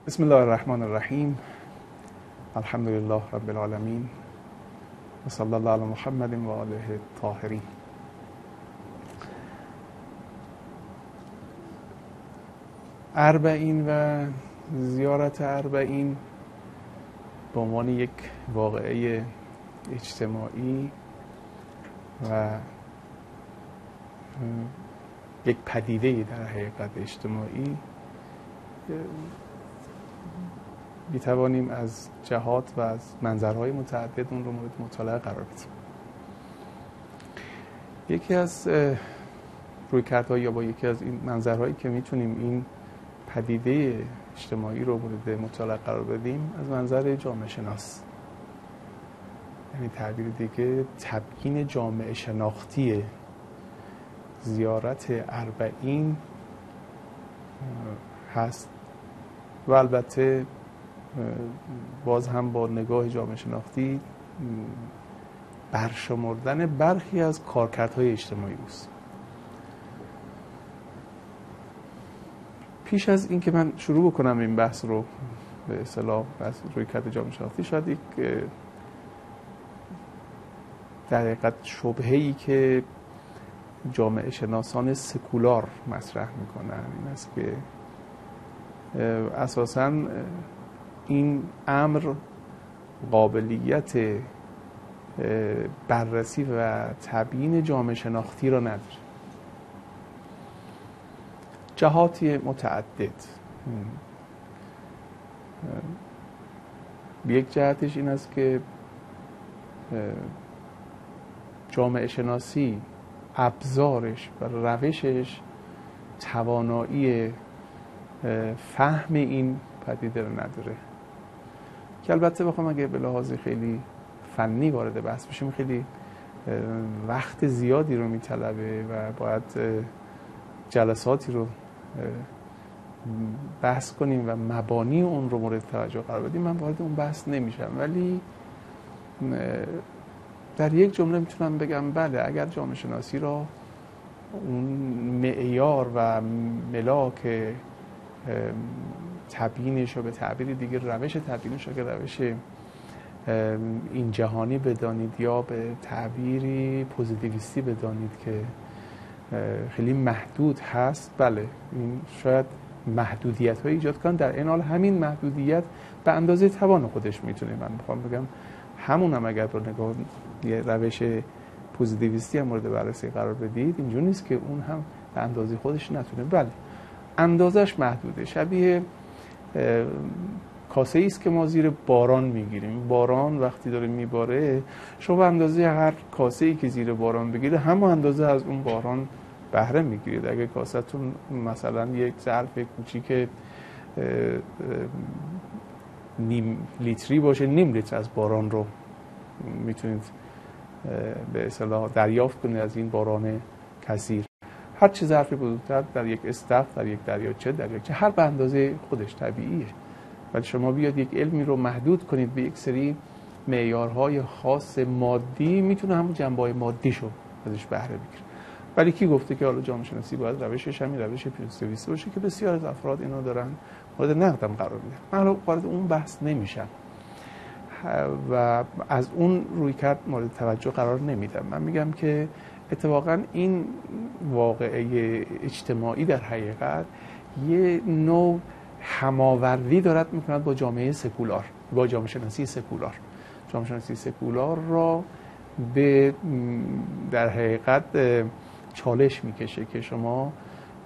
بسم الله الرحمن الرحیم. الحمد لله رب العالمین و صلی الله علی محمد و آله الطاهرین. اربعین و زیارت اربعین به عنوان یک واقعه اجتماعی و یک پدیده در حقیقت اجتماعی میتوانیم از جهات و از منظرهای متعدد اون رو مورد مطالعه قرار بدیم. یکی از رویکردها یا با یکی از این منظرهایی که میتونیم این پدیده اجتماعی رو مورد مطالعه قرار بدیم از منظر جامعه شناس، یعنی تعبیر دیگه تبیین جامعه شناختی زیارت اربعین هست و البته باز هم با نگاه جامعه شناختی برشمردن برخی از کارکردهای اجتماعی است. پیش از این که من شروع بکنم این بحث رو به اصطلاح از رویکرد جامعه شناختی، شاید یک در حقیقت شبهه‌ای که جامعه شناسان سکولار مطرح میکنن این است که اساساً این امر قابلیت بررسی و تبیین جامعه شناختی را نداره. جهاتی متعدد. یک جهتش این است که جامعه شناسی ابزارش و روشش توانایی فهم این پدیده رو نداره، که البته بخوام اگه به لحاظ خیلی فنی وارد بحث بشیم خیلی وقت زیادی رو میطلبه و باید جلساتی رو بحث کنیم و مبانی اون رو مورد توجه قرار بدیم. من وارد اون بحث نمیشم، ولی در یک جمله میتونم بگم بله، اگر جامعه شناسی را اون معیار و ملاک تبیینش رو به تعبیر دیگه روش تبیینش رو که روش این جهانی بدانید یا به تعبیری پوزیتیویستی بدانید که خیلی محدود هست، بله این شاید محدودیت های ایجاد کنن، در این حال همین محدودیت به اندازه توان خودش میتونه، من میخوام بگم همونم اگر رو نگاه یه روش پوزیتیویستی هم مورد بررسی قرار بدید اینجوری نیست که اون هم به اندازه خودش نتونه، بله اندازش محدوده. شبیه کاسه ای است که ما زیر باران میگیریم. باران وقتی داره میباره شما به اندازه هر کاسه ای که زیر باران بگیره همون اندازه از اون باران بهره میگیرید. اگه کاستون مثلا یک ظرف کوچیک نیم لیتری باشه، نیم لیتر از باران رو میتونید به اصطلاح دریافت کنید از این باران کثیر. هر چه ظرفی بزرگتر در یک استخر، در یک دریاچه، هر به اندازه خودش طبیعیه، ولی شما بیاد یک علمی رو محدود کنید به یک سری معیارهای خاص مادی، میتونه همون جنبه‌های مادیشو ازش بهره بگیره. ولی کی گفته که حالا جامعه شناسی باید روشش همین روش پوزیتیویستی باشه که بسیار از افراد اینا دارن مورد نقدم قرار میدن. من وارد اون بحث نمیشم و از اون رویکرد مورد توجه قرار نمیدم. من میگم که اتفاقا این واقعه اجتماعی در حقیقت یه نوع هماوردی دارد میکند با جامعه سکولار، با جامعه شناسی سکولار. جامعه شناسی سکولار را به در حقیقت چالش میکشه که شما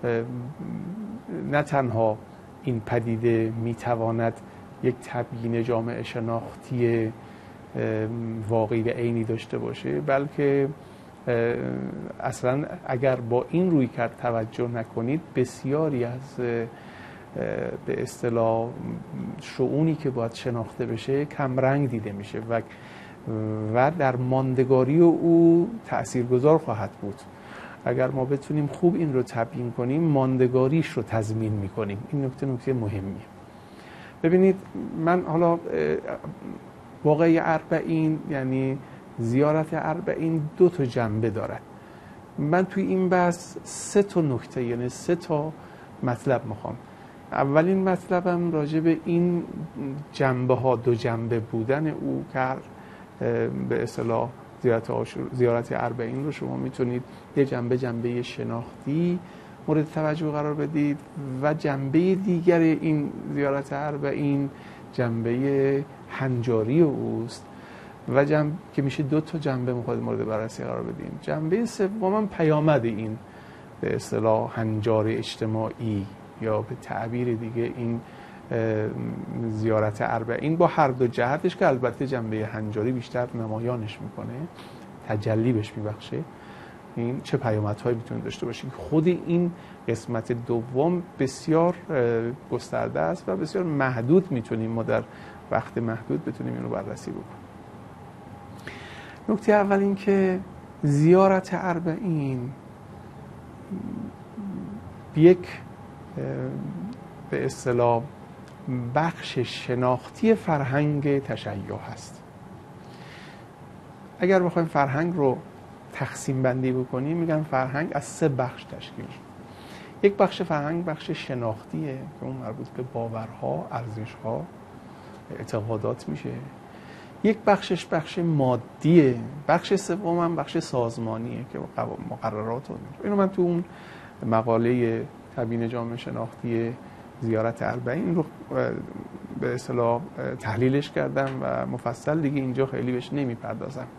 نه تنها این پدیده میتواند یک تبیین جامعه شناختی واقعی و عینی داشته باشه، بلکه اصلا اگر با این رویکرد توجه نکنید بسیاری از به اصطلاح شؤونی که باید شناخته بشه کمرنگ دیده میشه و در ماندگاری او تأثیرگذار خواهد بود. اگر ما بتونیم خوب این رو تبیین کنیم ماندگاریش رو تضمین میکنیم. این نکته مهمیه. ببینید من حالا واقعه اربعین یعنی زیارت اربعین دو تا جنبه دارد. من توی این بحث سه تا نکته یعنی سه تا مطلب میخوام اولین مطلبم راجع به این جنبه ها، دو جنبه بودن او که به اصطلاح زیارت اربعین رو شما میتونید یه جنبه شناختی مورد توجه قرار بدید و جنبه دیگر این زیارت اربعین جنبه هنجاری اوست و که میشه دو تا جنبه مورد بررسی قرار بدیم. جنبه سوم پیامد این به اصطلاح هنجار اجتماعی یا به تعبیر دیگه این زیارت اربعین با هر دو جهتش که البته جنبه هنجاری بیشتر نمایانش میکنه، تجلی بهش میبخشه، این چه پیامدهایی میتونه داشته باشه. خود این قسمت دوم بسیار گسترده است و بسیار محدود میتونیم ما در وقت محدود بتونیم اینو بررسی بکنیم. نکته اول این که زیارت اربعین یک به اصطلاح بخش شناختی فرهنگ تشیع هست. اگر بخوایم فرهنگ رو تقسیم بندی بکنیم میگن فرهنگ از 3 بخش تشکیل شده. یک بخش فرهنگ بخش شناختیه که اون مربوط به باورها، ارزشها، اعتقادات میشه. یک بخشش بخش مادیه، بخش سوم هم بخش سازمانیه که مقررات اینو من تو اون مقاله تبیین جامعه شناختی زیارت اربعین رو به اصطلاح تحلیلش کردم و مفصل دیگه اینجا خیلی بهش نمیپردازم.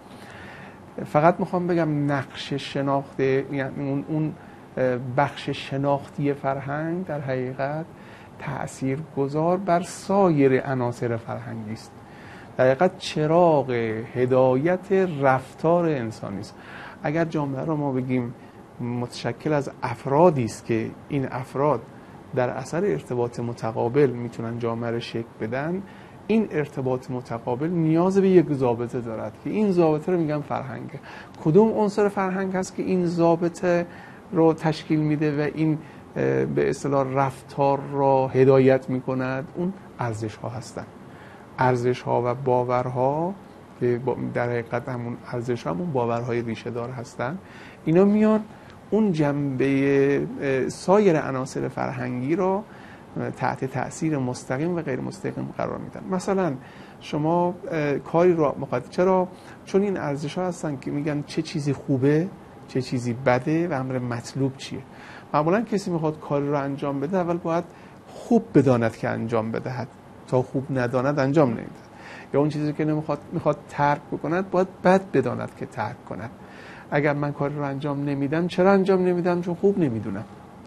فقط میخوام بگم نقش شناخت، یعنی اون بخش شناختی فرهنگ در حقیقت تأثیرگذار بر سایر عناصر فرهنگی است. در حقیقت چراغ هدایت رفتار انسانی است. اگر جامعه رو ما بگیم متشکل از افرادی است که این افراد در اثر ارتباط متقابل میتونن جامعه رو شکل بدن، این ارتباط متقابل نیاز به یک ضابطه دارد که این ضابطه رو میگن فرهنگ. کدوم عنصر فرهنگ هست که این ضابطه رو تشکیل میده و این به اصطلاح رفتار را هدایت میکند؟ اون ارزش ها هستن. ارزش ها و باورها که در حقیقت همون ارزش ها همون باورهای ریشه دار هستن، اینا میان اون جنبه سایر عناصر فرهنگی را تحت تأثیر مستقیم و غیر مستقیم قرار میدن. مثلا شما کاری را چرا؟ چون این ارزش ها هستن که میگن چه چیزی خوبه، چه چیزی بده و امر مطلوب چیه. معمولا کسی میخواد کاری را انجام بده اول باید خوب بداند که انجام بدهد، تا خوب نداند انجام نمیده. یا اون چیزی که میخواد ترک بکند باید بد بداند که ترک کند. اگر من کاری رو انجام نمیدم، چرا انجام نمیدم؟ چون خوب نمیدونم.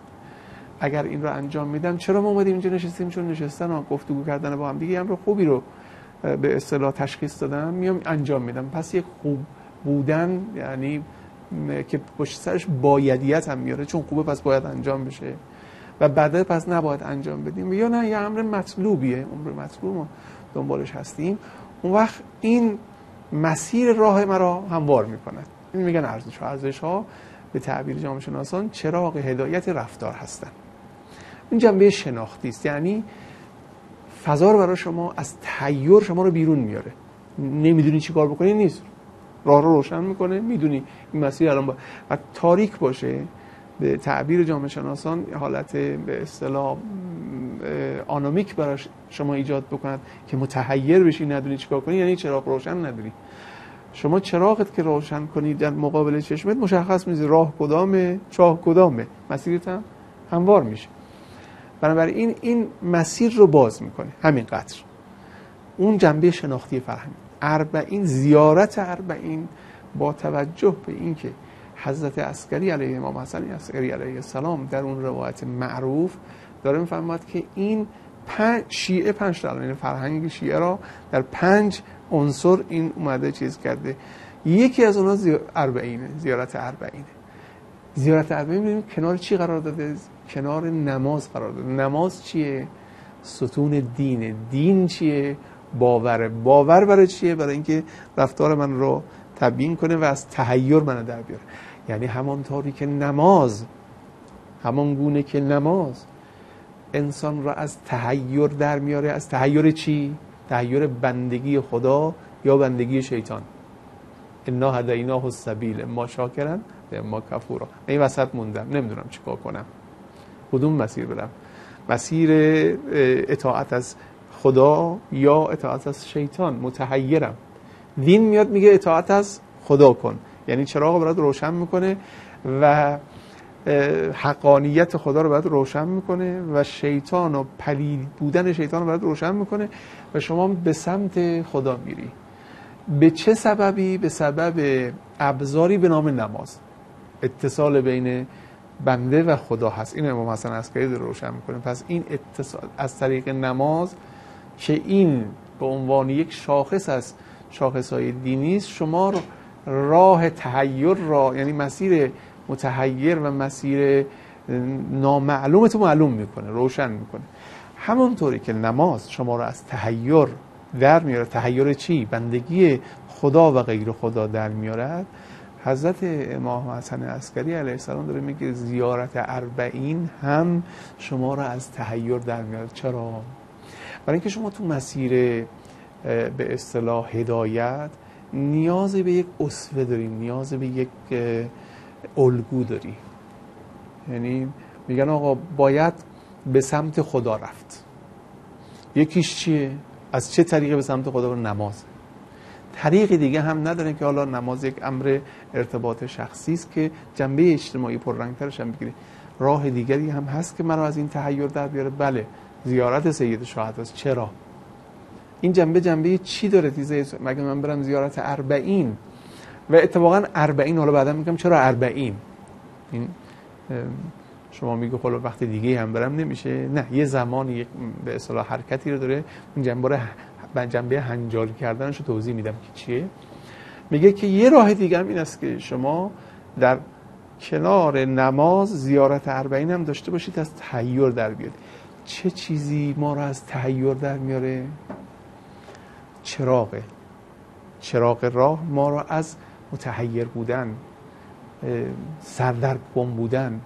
اگر این رو انجام میدم، چرا ما اومدیم اینجا نشستیم؟ چون نشستن و گفتگو کردن با هم دیگه امر خوبی رو به اصطلاح تشخیص دادم، میام انجام میدم. پس یک خوب بودن یعنی که پشت سرش بایدیت هم میاره، چون خوبه پس باید انجام بشه و بده پس نباید انجام بدیم. یا نه، یه امر مطلوبیه، امر مطلوب ما دنبالش هستیم. اون وقت این مسیر راه مرا هموار میکند. این میگن ارزش ها. ارزش ها به تعبیر جامعه شناسان چراغ هدایت رفتار هستن. این جنبه شناختی است، یعنی فضا رو برای شما از تحیر شما رو بیرون میاره. نمیدونی چی کار بکنی نیست، راه رو روشن میکنه، میدونی این مسیر الان و تاریک باشه به تعبیر جامعه شناسان حالت به اصطلاح آنامیک برای شما ایجاد بکند که متحیر بشی، ندونی چی کار کنی، یعنی چراغ روشن نداری. شما چراغت که روشن کنی در مقابل چشمت مشخص میشه راه کدامه، چاه کدامه، مسیرت هم هموار میشه. بنابراین این مسیر رو باز میکنه. همین قدر اون جنبه شناختی فرهنگ. اربعین، زیارت اربعین با توجه به اینکه حضرت عسکری علیه امام حسن عسکری علیه السلام در اون روایت معروف داره میفرماد که این شیعه 5 تا، یعنی فرهنگ شیعه را در 5 عنصر این اومده چیز کرده. یکی از اونها اربعینه، زیارت اربعینه. زیارت اربعین می‌بینیم کنار چی قرار داده؟ کنار نماز قرار داده. نماز چیه؟ ستون دینه. دین چیه؟ باوره. باور برای چیه؟ برای اینکه رفتار من رو تبیین کنه و از تحیر منو در بیاره. یعنی همانطوری که نماز، همان گونه که نماز انسان را از تحیر در میاره. از تحیر چی؟ تحیر بندگی خدا یا بندگی شیطان. انا هدیناه السبیل اما شاکرا و اما کفورا. این وسط موندم، نمیدونم چیکار کنم، کدوم مسیر برم. مسیر اطاعت از خدا یا اطاعت از شیطان، متحیرم. دین میاد میگه اطاعت از خدا کن، یعنی چراغ برات روشن میکنه و حقانیت خدا رو برات روشن میکنه و شیطان و پلید بودن شیطان رو برات روشن میکنه و شما به سمت خدا میری. به چه سببی؟ به سبب ابزاری به نام نماز. اتصال بین بنده و خدا هست. این امام حسن عسکری رو روشن میکنه. پس این اتصال از طریق نماز که این به عنوان یک شاخص از شاخصهای دینی است، شما راه تحیر را، یعنی مسیر متحیر و مسیر نامعلومتو معلوم میکنه، روشن میکنه. همونطوری که نماز شما را از تحیر در میاره، تحیر چی؟ بندگی خدا و غیر خدا در میارد. حضرت امام حسن عسکری علیه السلام داره میگه زیارت 40 هم شما را از تحیر در میاره. چرا؟ برای اینکه شما تو مسیر به اصطلاح هدایت نیاز به یک اسوه داریم، نیاز به یک الگو داری. یعنی میگن آقا باید به سمت خدا رفت. یکیش چیه؟ از چه طریقه به سمت خدا؟ نماز. طریق دیگه هم نداره که حالا نماز یک امر ارتباط شخصی است که جنبه اجتماعی پررنگترش هم بگیره. راه دیگری هم هست که مرا از این تحیر در بیاره. بله، زیارت سید شهدا. چرا؟ این جنبه چی داره؟ دیگه مگه من برم زیارت 40 و اتفاقا 40، حالا بعدا میگم چرا 40. این شما میگه خب وقت دیگه هم برم نمیشه. نه، یه زمانی یک به اصطلاح حرکتی رو داره. اون جنبه هنجاری کردنش رو توضیح میدم که چیه. میگه که یه راه دیگه هم این است که شما در کنار نماز زیارت 40 هم داشته باشید، از تحیر در بیاد. چه چیزی ما رو از تحیر در میاره؟ چراغ راه ما رو از متحیر بودن، سردرگم بودن،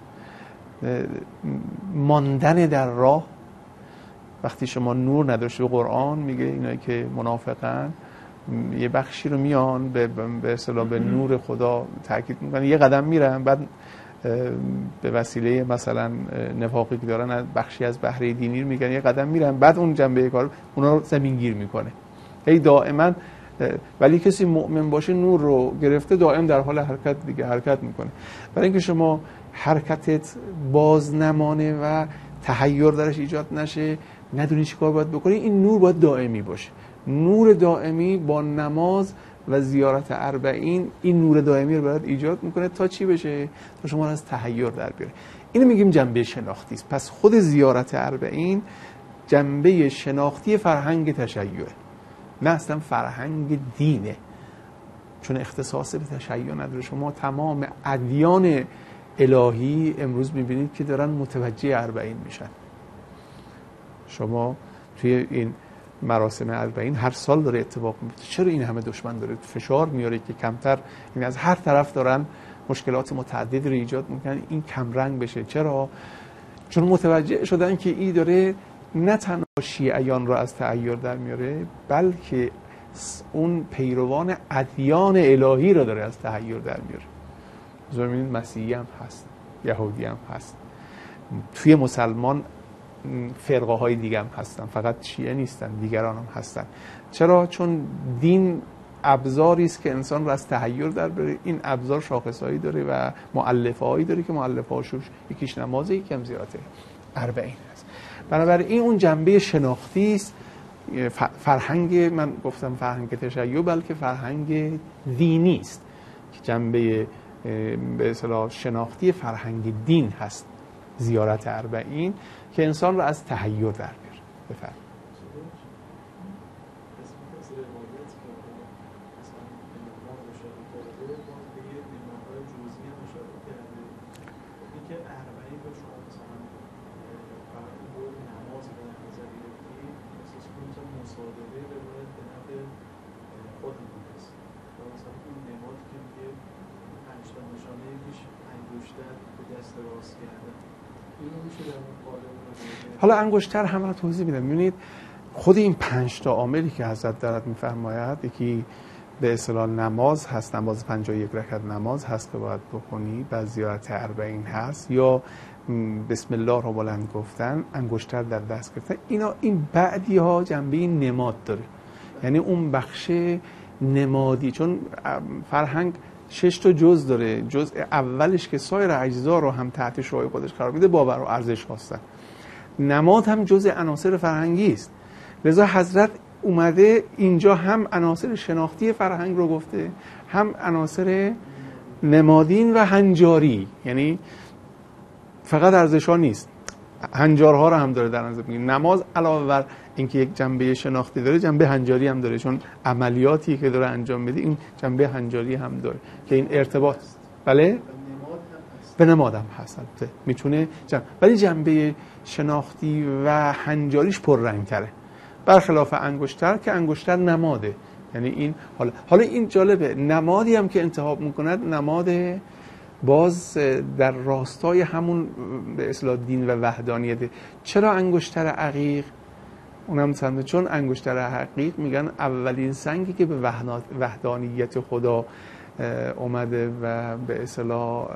ماندن در راه. وقتی شما نور نداشته، به قرآن میگه اینایی که منافقن یه بخشی رو میان به اصطلاح به نور خدا تاکید میکنن، یه قدم میرن، بعد به وسیله مثلا نفاقی که دارن بخشی از بهره دینی رو میگن، یه قدم میرن، بعد اون جنبه کار اونا رو زمینگیر میکنه. هی دائما، ولی کسی مؤمن باشه نور رو گرفته، دائم در حال حرکت میکنه. برای اینکه شما حرکتت باز نمانه و تحیر درش ایجاد نشه، ندونی چی کار باید بکنی، این نور باید دائمی باشه. نور دائمی با نماز و زیارت 40 این نور دائمی رو باید ایجاد میکنه تا چی بشه؟ تا شما رو از تحیر در بیاره. اینو میگیم جنبه شناختی است. پس خود زیارت 40 جنبه شناختی فرهنگ تشیعه، نه اصلا فرهنگ دینه، چون اختصاص به تشیع نداره. شما تمام ادیان الهی امروز میبینید که دارن متوجه 40 میشن. شما توی این مراسم 40 هر سال داره اتفاق میفته. چرا این همه دشمن داره فشار میاره که کمتر، این از هر طرف دارن مشکلات متعددی رو ایجاد میکنن این کم رنگ بشه؟ چرا؟ چون متوجه شدن که این داره نه تنها شیعیان رو از تحیر در میاره، بلکه اون پیروان ادیان الهی رو داره از تحیر در میاره. ببینید مسیحی هم هست، یهودی هم هست، توی مسلمان فرقه های دیگه هم هستن، فقط شیعه نیستن، دیگران هم هستن. چرا؟ چون دین ابزاری است که انسان رو از تحیر در بیاره. این ابزار شاخصهایی داره و مؤلفه‌هایی داره که مؤلفه‌هاش یکیش نمازه، یکی هم زیارت 40 هست. بنابراین اون جنبه شناختی است. فرهنگ، من گفتم فرهنگ تشیع، بلکه فرهنگ دینی است که جنبه به اصطلاح شناختی فرهنگ دین هست. زیارت 40 که انسان رو از تحیر در بیاره. بفرمایید. حالا انگشتر هم رو توضیح میدم. میبینید خود این 5 تا عاملی که حضرت دارد میفرماید، یکی به اصطلاح نماز هست، نماز 51 رکعت نماز هست که باید بخونی، بعد زیارت اربعین هست، یا بسم الله رو بلند گفتن، انگشتر در دست گرفتن. این بعدی ها جنبه نماد داره، یعنی اون بخش نمادی، چون فرهنگ 6 تا جز داره. جز اولش که سایر اجزا رو هم تحت شعاع خودش قرار میده، باور و ارزش هستن. نماد هم جز عناصر فرهنگی است. لذا حضرت اومده اینجا هم عناصر شناختی فرهنگ رو گفته، هم عناصر نمادین و هنجاری، یعنی فقط ارزش‌ها نیست، هنجارها رو هم داره در نظر میگیره. نماز علاوه بر اینکه یک جنبه شناختی داره، جنبه هنجاری هم داره، چون عملیاتی که داره انجام میده این جنبه هنجاری هم داره که این ارتباط بله به نماد هم هست. میتونه ولی جنبه شناختی و هنجاریش پررنگ‌تره، برخلاف انگشتر که انگشتر نماده. یعنی این حالا این جالبه، نمادی هم که انتخاب میکند نماد باز در راستای همون به اصطلاح دین و وحدانیت. چرا انگشتر عقیق؟ اونم سنده، چون انگشتر عقیق میگن اولین سنگی که به وحدانیت خدا اومده و به اصطلاح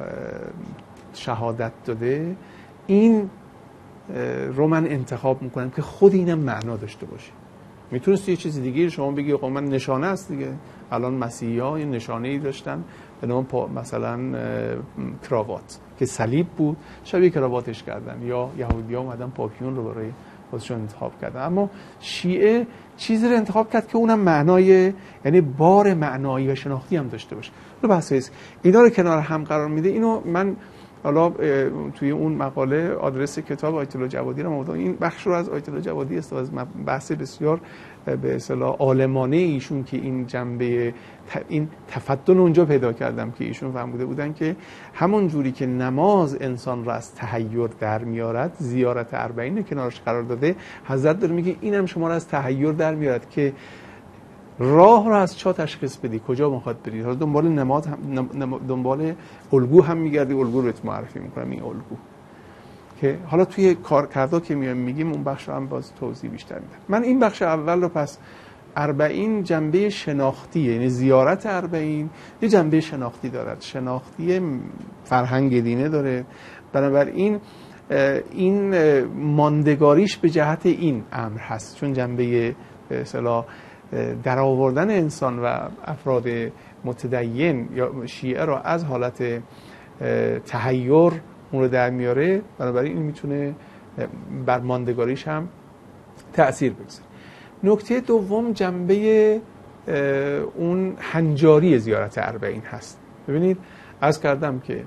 شهادت داده، این رو من انتخاب میکنم که خود اینم معنا داشته باشه. میتونست یه چیز دیگه شما بگی خب من نشانه است دیگه. الان مسیحی‌ها یه نشانه‌ای داشتن به نام مثلا کراوات که صلیب بود، شبیه کراواتش کردن، یا یهودی‌ها اومدن پاپیون رو برای خودشون انتخاب کردن. اما شیعه چیزی رو انتخاب کرد که اونم معنای، یعنی بار معنایی و شناختی هم داشته باشه. رو بحث است اینا رو کنار هم قرار میده. اینو من حالا توی اون مقاله آدرس کتاب آیت الله جوادی رو آوردم. این بخش رو از آیت الله جوادی استفاده از بحث بسیار به اصطلاح عالمانه ایشون که این جنبه این تفضل اونجا پیدا کردم که ایشون فهمیده بودن که همون جوری که نماز انسان رو از تحیر در میارد، زیارت اربعین کنارش قرار داده، حضرت داره میگه اینم شما رو از تحیر در میارد که راه رو از چا تشخیص بدی، کجا میخواد بری. حالا دنبال نماد هم دنبال الگو هم میگردی، الگو رو بهت معرفی میکنم. این الگو که حالا توی کارکردا که میگیم اون بخش رو هم باز توضیح بیشتر میدم. من این بخش اول رو پس اربعین جنبه شناختیه، یعنی زیارت اربعین یه جنبه شناختی دارد، شناختی فرهنگ دینه داره. بنابراین این ماندگاریش به جهت این امر هست، چون جنبه به اصطلاح در آوردن انسان و افراد متدین یا شیعه را از حالت تحیر اون رو در میاره. بنابراین این میتونه بر ماندگاریش هم تأثیر بگذاره. نکته دوم جنبه اون هنجاری زیارت اربعین هست. ببینید عرض کردم که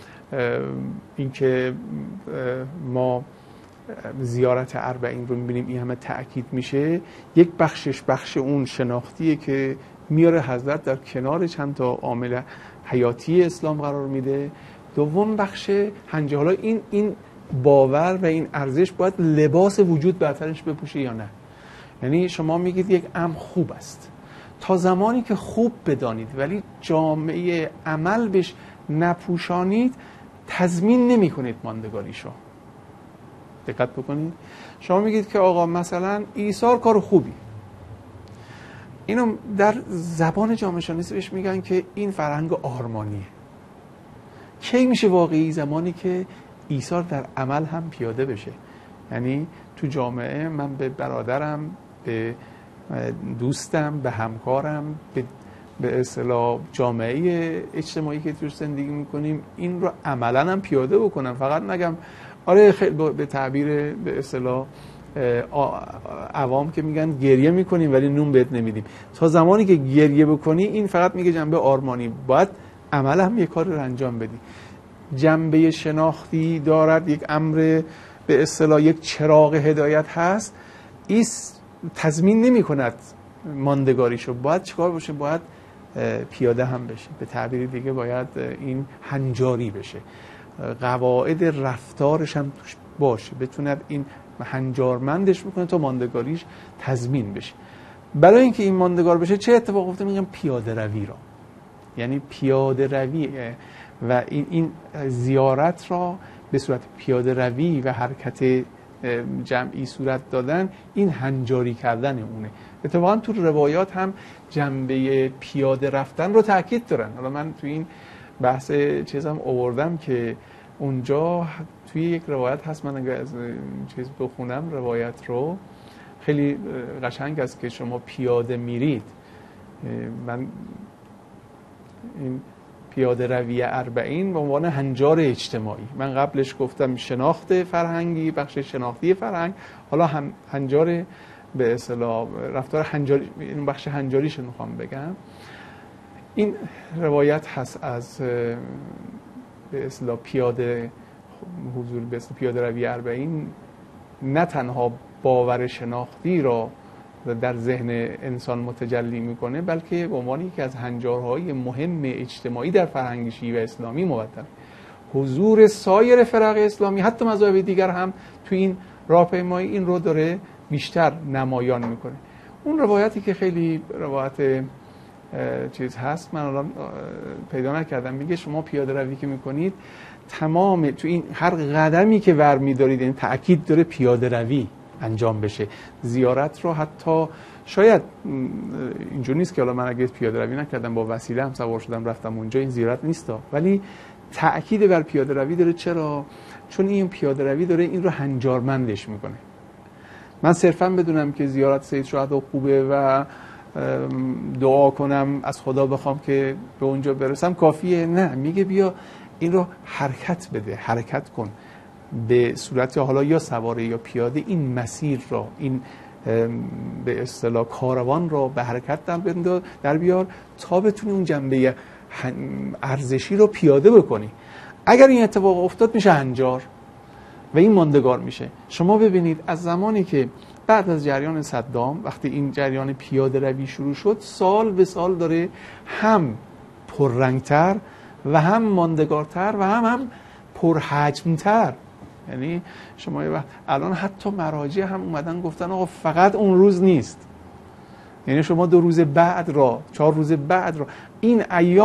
اینکه ما زیارت اربعین رو میبینیم این همه تأکید میشه، یک بخشش بخش اون شناختیه که میاره حضرت در کنار چند تا عامل حیاتی اسلام قرار میده. دوم بخش هنجاری. حالا این باور و این ارزش باید لباس وجود برترش بپوشه یا نه. یعنی شما میگید یک امر خوب است تا زمانی که خوب بدانید ولی جامعه عمل بهش نپوشانید، تضمین نمی کنید ماندگاریشو. دقت بکنید. شما میگید که آقا مثلا ایثار کار خوبی، اینو در زبان جامعه شناسی بهش میگن که این فرهنگ آرمانیه. کی میشه واقعی؟ زمانی که ایثار در عمل هم پیاده بشه. یعنی تو جامعه من به برادرم، به دوستم، به همکارم، به اصطلاح جامعه اجتماعی که توش زندگی میکنیم این رو عملا هم پیاده بکنم. فقط نگم آره خیلی به تعبیر به اصطلاح عوام که میگن گریه میکنیم ولی نون بهت نمیدیم. تا زمانی که گریه بکنی این فقط میگه جنبه آرمانی، باید عمل هم یک کار رو انجام بدی. جنبه شناختی دارد، یک امر به اصطلاح یک چراغ هدایت هست، این تضمین نمی کند ماندگاریشو. باید چیکار باشه؟ باید پیاده هم بشه. به تعبیر دیگه باید این هنجاری بشه، قواعد رفتارش هم توش باشه، بتوند این هنجارمندش بکنه تا ماندگاریش تضمین بشه. برای اینکه این ماندگار بشه چه اتفاق افتاده؟ میگم پیاده روی را، یعنی پیاده روی و این زیارت را به صورت پیاده روی و حرکت جمعی صورت دادن، این هنجاری کردن اونه. اتفاقا تو روایات هم جنبه پیاده رفتن رو تاکید دارن. حالا من تو این بحث چیزم آوردم که اونجا توی یک روایت هست، من اگه از چیز بخونم روایت رو، خیلی قشنگ است که شما پیاده میرید. من این پیاده روی 40 به عنوان هنجار اجتماعی، من قبلش گفتم شناخت فرهنگی، بخش شناختی فرهنگ، حالا هم هنجار به اصطلاح رفتار هنجاری، این بخش هنجاریش میخوام بگم. این روایت هست از به اصطلاح پیاده حضور به اصطلاح پیاده روی 40 نه تنها باور شناختی را در ذهن انسان متجلی میکنه، بلکه به عنوان یکی از هنجارهای مهم اجتماعی در فرهنگ شیعه اسلامی مبتن. حضور سایر فرق اسلامی، حتی مذاهب دیگر هم تو این راهپیمایی این رو داره بیشتر نمایان میکنه. اون روایتی که خیلی روایت چیز هست، من الان پیدا نکردم، میگه شما پیاده روی که میکنید تمام تو این هر قدمی که ور میدارید، این تأکید داره پیاده روی انجام بشه. زیارت رو حتی شاید اینجور نیست که حالا من اگه پیاده روی نکردم با وسیله هم سوار شدم رفتم اونجا، این زیارت نیستا، ولی تأکید بر پیاده روی داره. چرا؟ چون این پیاده روی داره این رو هنجارمندش میکنه. من صرفا بدونم که زیارت سید شهدا خوبه و دعا کنم از خدا بخوام که به اونجا برسم کافیه؟ نه، میگه بیا این رو حرکت بده، حرکت کن به صورت حالا یا سواره یا پیاده، این مسیر را، این به اصطلاح کاروان را به حرکت در بیار تا بتونی اون جنبه ارزشی رو پیاده بکنی. اگر این اتفاق افتاد میشه هنجار و این ماندگار میشه. شما ببینید از زمانی که بعد از جریان صدام، وقتی این جریان پیاده روی شروع شد، سال به سال داره هم پررنگتر و هم ماندگارتر و هم پرحجمتر. یعنی شما الان حتی مراجع هم اومدن گفتن آقا فقط اون روز نیست، یعنی شما 2 روز بعد را، 4 روز بعد را، این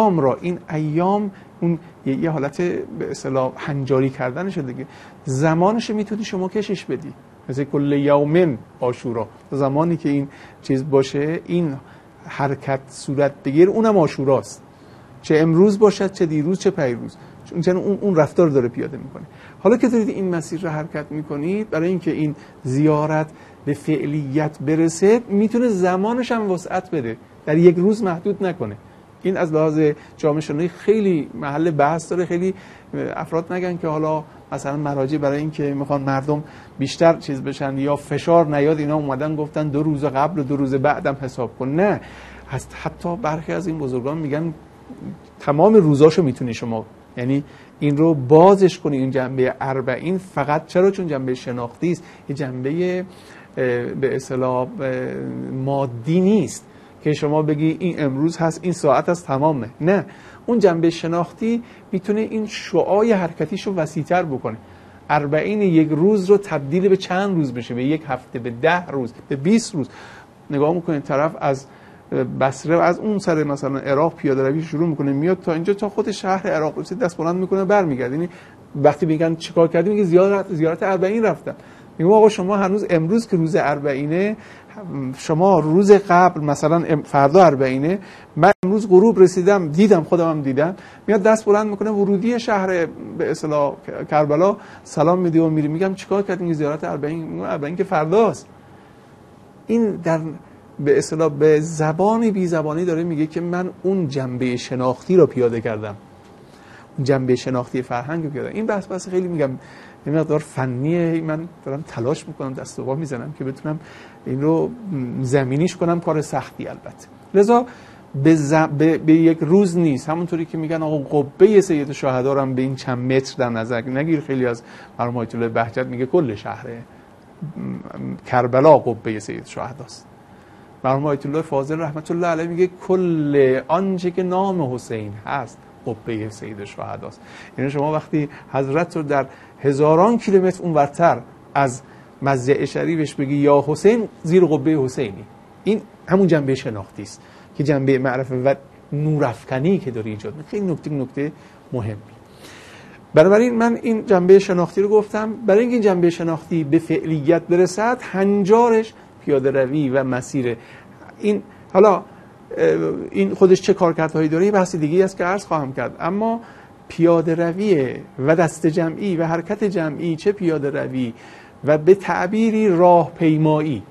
ایام اون یه حالت به اصطلاح هنجاری کردنش دیگه، زمانش میتونی شما کشش بدی. مثل کل یومن عاشورا، زمانی که این چیز باشه، این حرکت صورت بگیر، اونم عاشوراست، چه امروز باشد چه دیروز چه پیروز، چون اون رفتار داره پیاده میکنه. حالا که دارید این مسیر رو حرکت میکنید، برای اینکه این زیارت به فعلیت برسه میتونه زمانش هم وسعت بده، در 1 روز محدود نکنه. این از لحاظ جامعه شناسی خیلی محل بحث داره. خیلی افراد نگن که حالا مثلا مراجع برای اینکه میخوان مردم بیشتر چیز بشن یا فشار نیاد، اینا اومدن گفتن 2 روز قبل و 2 روز بعدم حساب کن. نه، حتی برخی از این بزرگان میگن تمام روزاشو میتونی شما، یعنی این رو بازش کنی، این جنبه 40 فقط. چرا؟ چون جنبه شناختی است، یه جنبه به اصطلاح مادی نیست که شما بگی این امروز هست، این ساعت هست، تمامه. نه، اون جنبه شناختی میتونه این شعاع حرکتیشو وسیع‌تر بکنه. 40 1 روز رو تبدیل به چند روز بشه، به 1 هفته، به 10 روز، به 20 روز. نگاه میکنید طرف از بصره از اون سر مثلا عراق پیاده روی شروع میکنه، میاد تا اینجا، تا خود شهر عراق رسید، دست بلند میکنه برمیگرده. یعنی وقتی میگن چیکار کردی، میگه زیارت 40 رفتم. میگم آقا شما هنوز امروز که روز 40، شما روز قبل مثلا فردا 40، من امروز غروب رسیدم دیدم، خودم هم دیدم، میاد دست بلند میکنه ورودی شهر به اصطلاح کربلا سلام میده و میره. میگم چیکار کردین؟ زیارت 40 که فرداست. این در به اصطلاح به زبانی بی زبانی داره میگه که من اون جنبه شناختی رو پیاده کردم، اون جنبه شناختی فرهنگ رو پیاده. این بحث خیلی میگم این مقدار فنیه، من دارم تلاش میکنم، دست و پا میزنم که بتونم این رو زمینیش کنم، کار سختی البته. لذا به 1 روز نیست. همونطوری که میگن آقا قبه سید شهدا رو هم به این چند متر در نظر نگیر. خیلی از مرحوم آیت الله بهجت میگه کل شهر کربلا قبه سید شهداست. مرحوم آیت الله فاضل رحمت الله علیه میگه کل آنچه که نام حسین هست قبه سید شهداست. یعنی شما وقتی حضرت رو در هزاران کیلومتر اونورتر از مضجع شریفش بگی یا حسین، زیر قبه حسینی، این همون جنبه شناختی است که جنبه معرفت و نورافکنی که داره ایجاد میکنه. خیلی نکته مهمی. بنابراین من این جنبه شناختی رو گفتم. برای اینکه این جنبه شناختی به فعلیت برسد، هنجارش پیاده روی و مسیر این. حالا این خودش چه کارکردهایی داره یه بحث دیگه است که عرض خواهم کرد، اما پیاده روی و دست جمعی و حرکت جمعی، چه پیاده روی و به تعبیری راهپیمایی،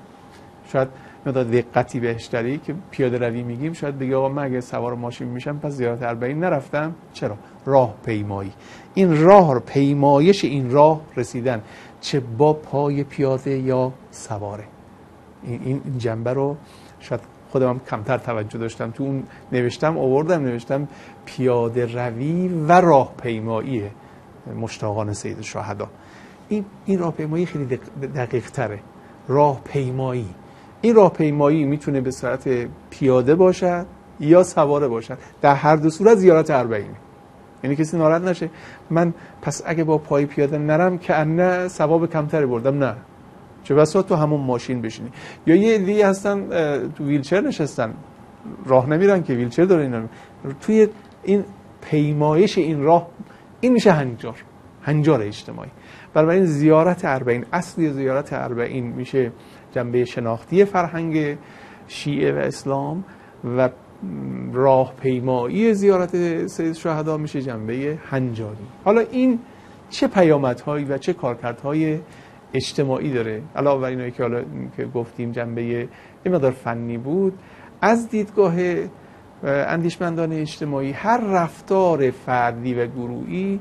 شاید مقدار دقتی بهش داری که پیاده روی میگیم، شاید بگی آقا من اگه سوار ماشین میشم پس زیارت اربعین نرفتم. چرا؟ راهپیمایی، این راه، پیمایش این راه رسیدن، چه با پای پیاده یا سواره. این جنبه رو شاید خودم کمتر توجه داشتم، تو اون نوشتم پیاده روی و راهپیمایی مشتاقان سید الشهدا. این راهپیمایی خیلی دقیق تره. راهپیمایی، این راهپیمایی میتونه به صورت پیاده باشد یا سواره باشد، در هر دو صورت زیارت اربعین. یعنی کسی ناراحت نشه من پس اگه با پای پیاده نرم که نه ثواب کمتری بردم، نه، چه بسا تو همون ماشین بشینی. یا یه دیگه هستن تو ویلچر نشستن، راه نمیرن که ویلچر داره، اینا توی این پیمایش این راه، این میشه هنجار اجتماعی. بنابراین زیارت اربعین، اصلی زیارت اربعین میشه جنبه شناختی فرهنگ شیعه و اسلام، و راهپیمایی زیارت سید شهدا میشه جنبه هنجاری. حالا این چه پیامدهایی و چه کارکردهای اجتماعی داره؟ علاوه بر اینایی که حالا که گفتیم جنبه یه مقدار فنی بود، از دیدگاه اندیشمندان اجتماعی هر رفتار فردی و گروهی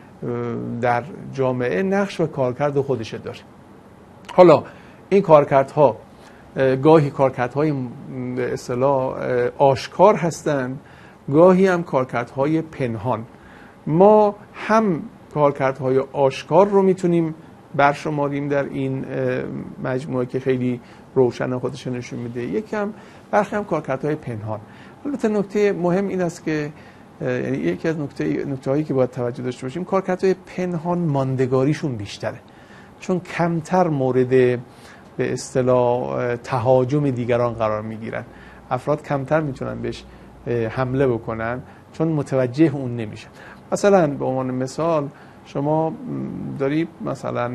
در جامعه نقش و کارکرد خودش داره. حالا این کارکردها گاهی کارکردهای به اصطلاح آشکار هستند، گاهی هم کارکردهای پنهان. ما هم کارکردهای آشکار رو میتونیم برشماریم در این مجموعه که خیلی روشن خودش نشون میده، یکم برخی هم کارکردهای پنهان. البته نکته مهم این است که یعنی یکی از نکته‌هایی که باید توجه داشته باشیم، کارکردهای پنهان ماندگاریشون بیشتره، چون کمتر مورد به اصطلاح تهاجم دیگران قرار میگیرن. افراد کمتر میتونن بهش حمله بکنن چون متوجه اون نمیشن. مثلا به عنوان مثال شما داری مثلا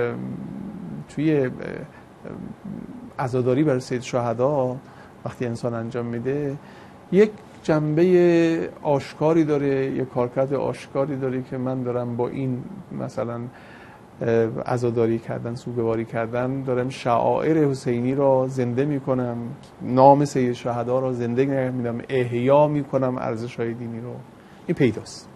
توی عزاداری برای سید شهدا وقتی انسان انجام میده، یک جنبه آشکاری داره، یک کارکرد آشکاری داره که من دارم با این مثلا عزاداری کردن، سوگواری کردن، دارم شعائر حسینی را زنده میکنم، نام سید شهدا را زنده نگه میدم، احیا میکنم ارزش‌های دینی رو. این پیداست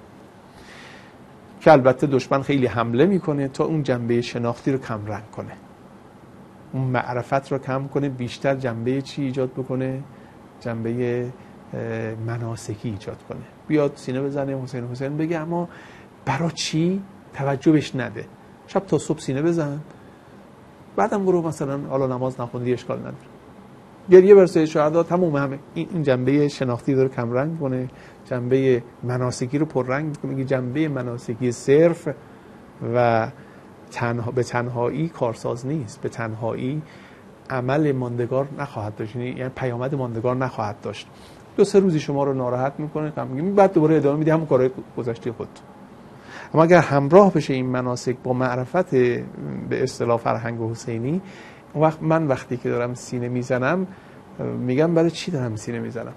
که البته دشمن خیلی حمله میکنه تا اون جنبه شناختی رو کم رنگ کنه، اون معرفت رو کم کنه، بیشتر جنبه چی ایجاد بکنه؟ جنبه مناسکی ایجاد کنه. بیاد سینه بزنه حسین بگه، اما برای چی توجه بهش نده. شب تا صبح سینه بزن، بعدم برو مثلا حالا نماز نخوندی اشکال نداره، گریه بر سید شهدا، تموم. همه این جنبه شناختی داره کم رنگ کنه، جنبه مناسکی رو پر رنگ کنه. جنبه مناسکی صرف و به تنهایی کارساز نیست، به تنهایی عمل ماندگار نخواهد داشت، یعنی پیامد ماندگار نخواهد داشت. 2-3 روزی شما رو ناراحت میکنه، غمگین، بعد دوباره ادامه میدی همون کارهای گذشته خود. اما اگر همراه بشه این مناسک با معرفت به اصطلاح فرهنگ حسینی، اون وقت من وقتی که دارم سینه میزنم میگم برای چی دارم سینه میزنم؟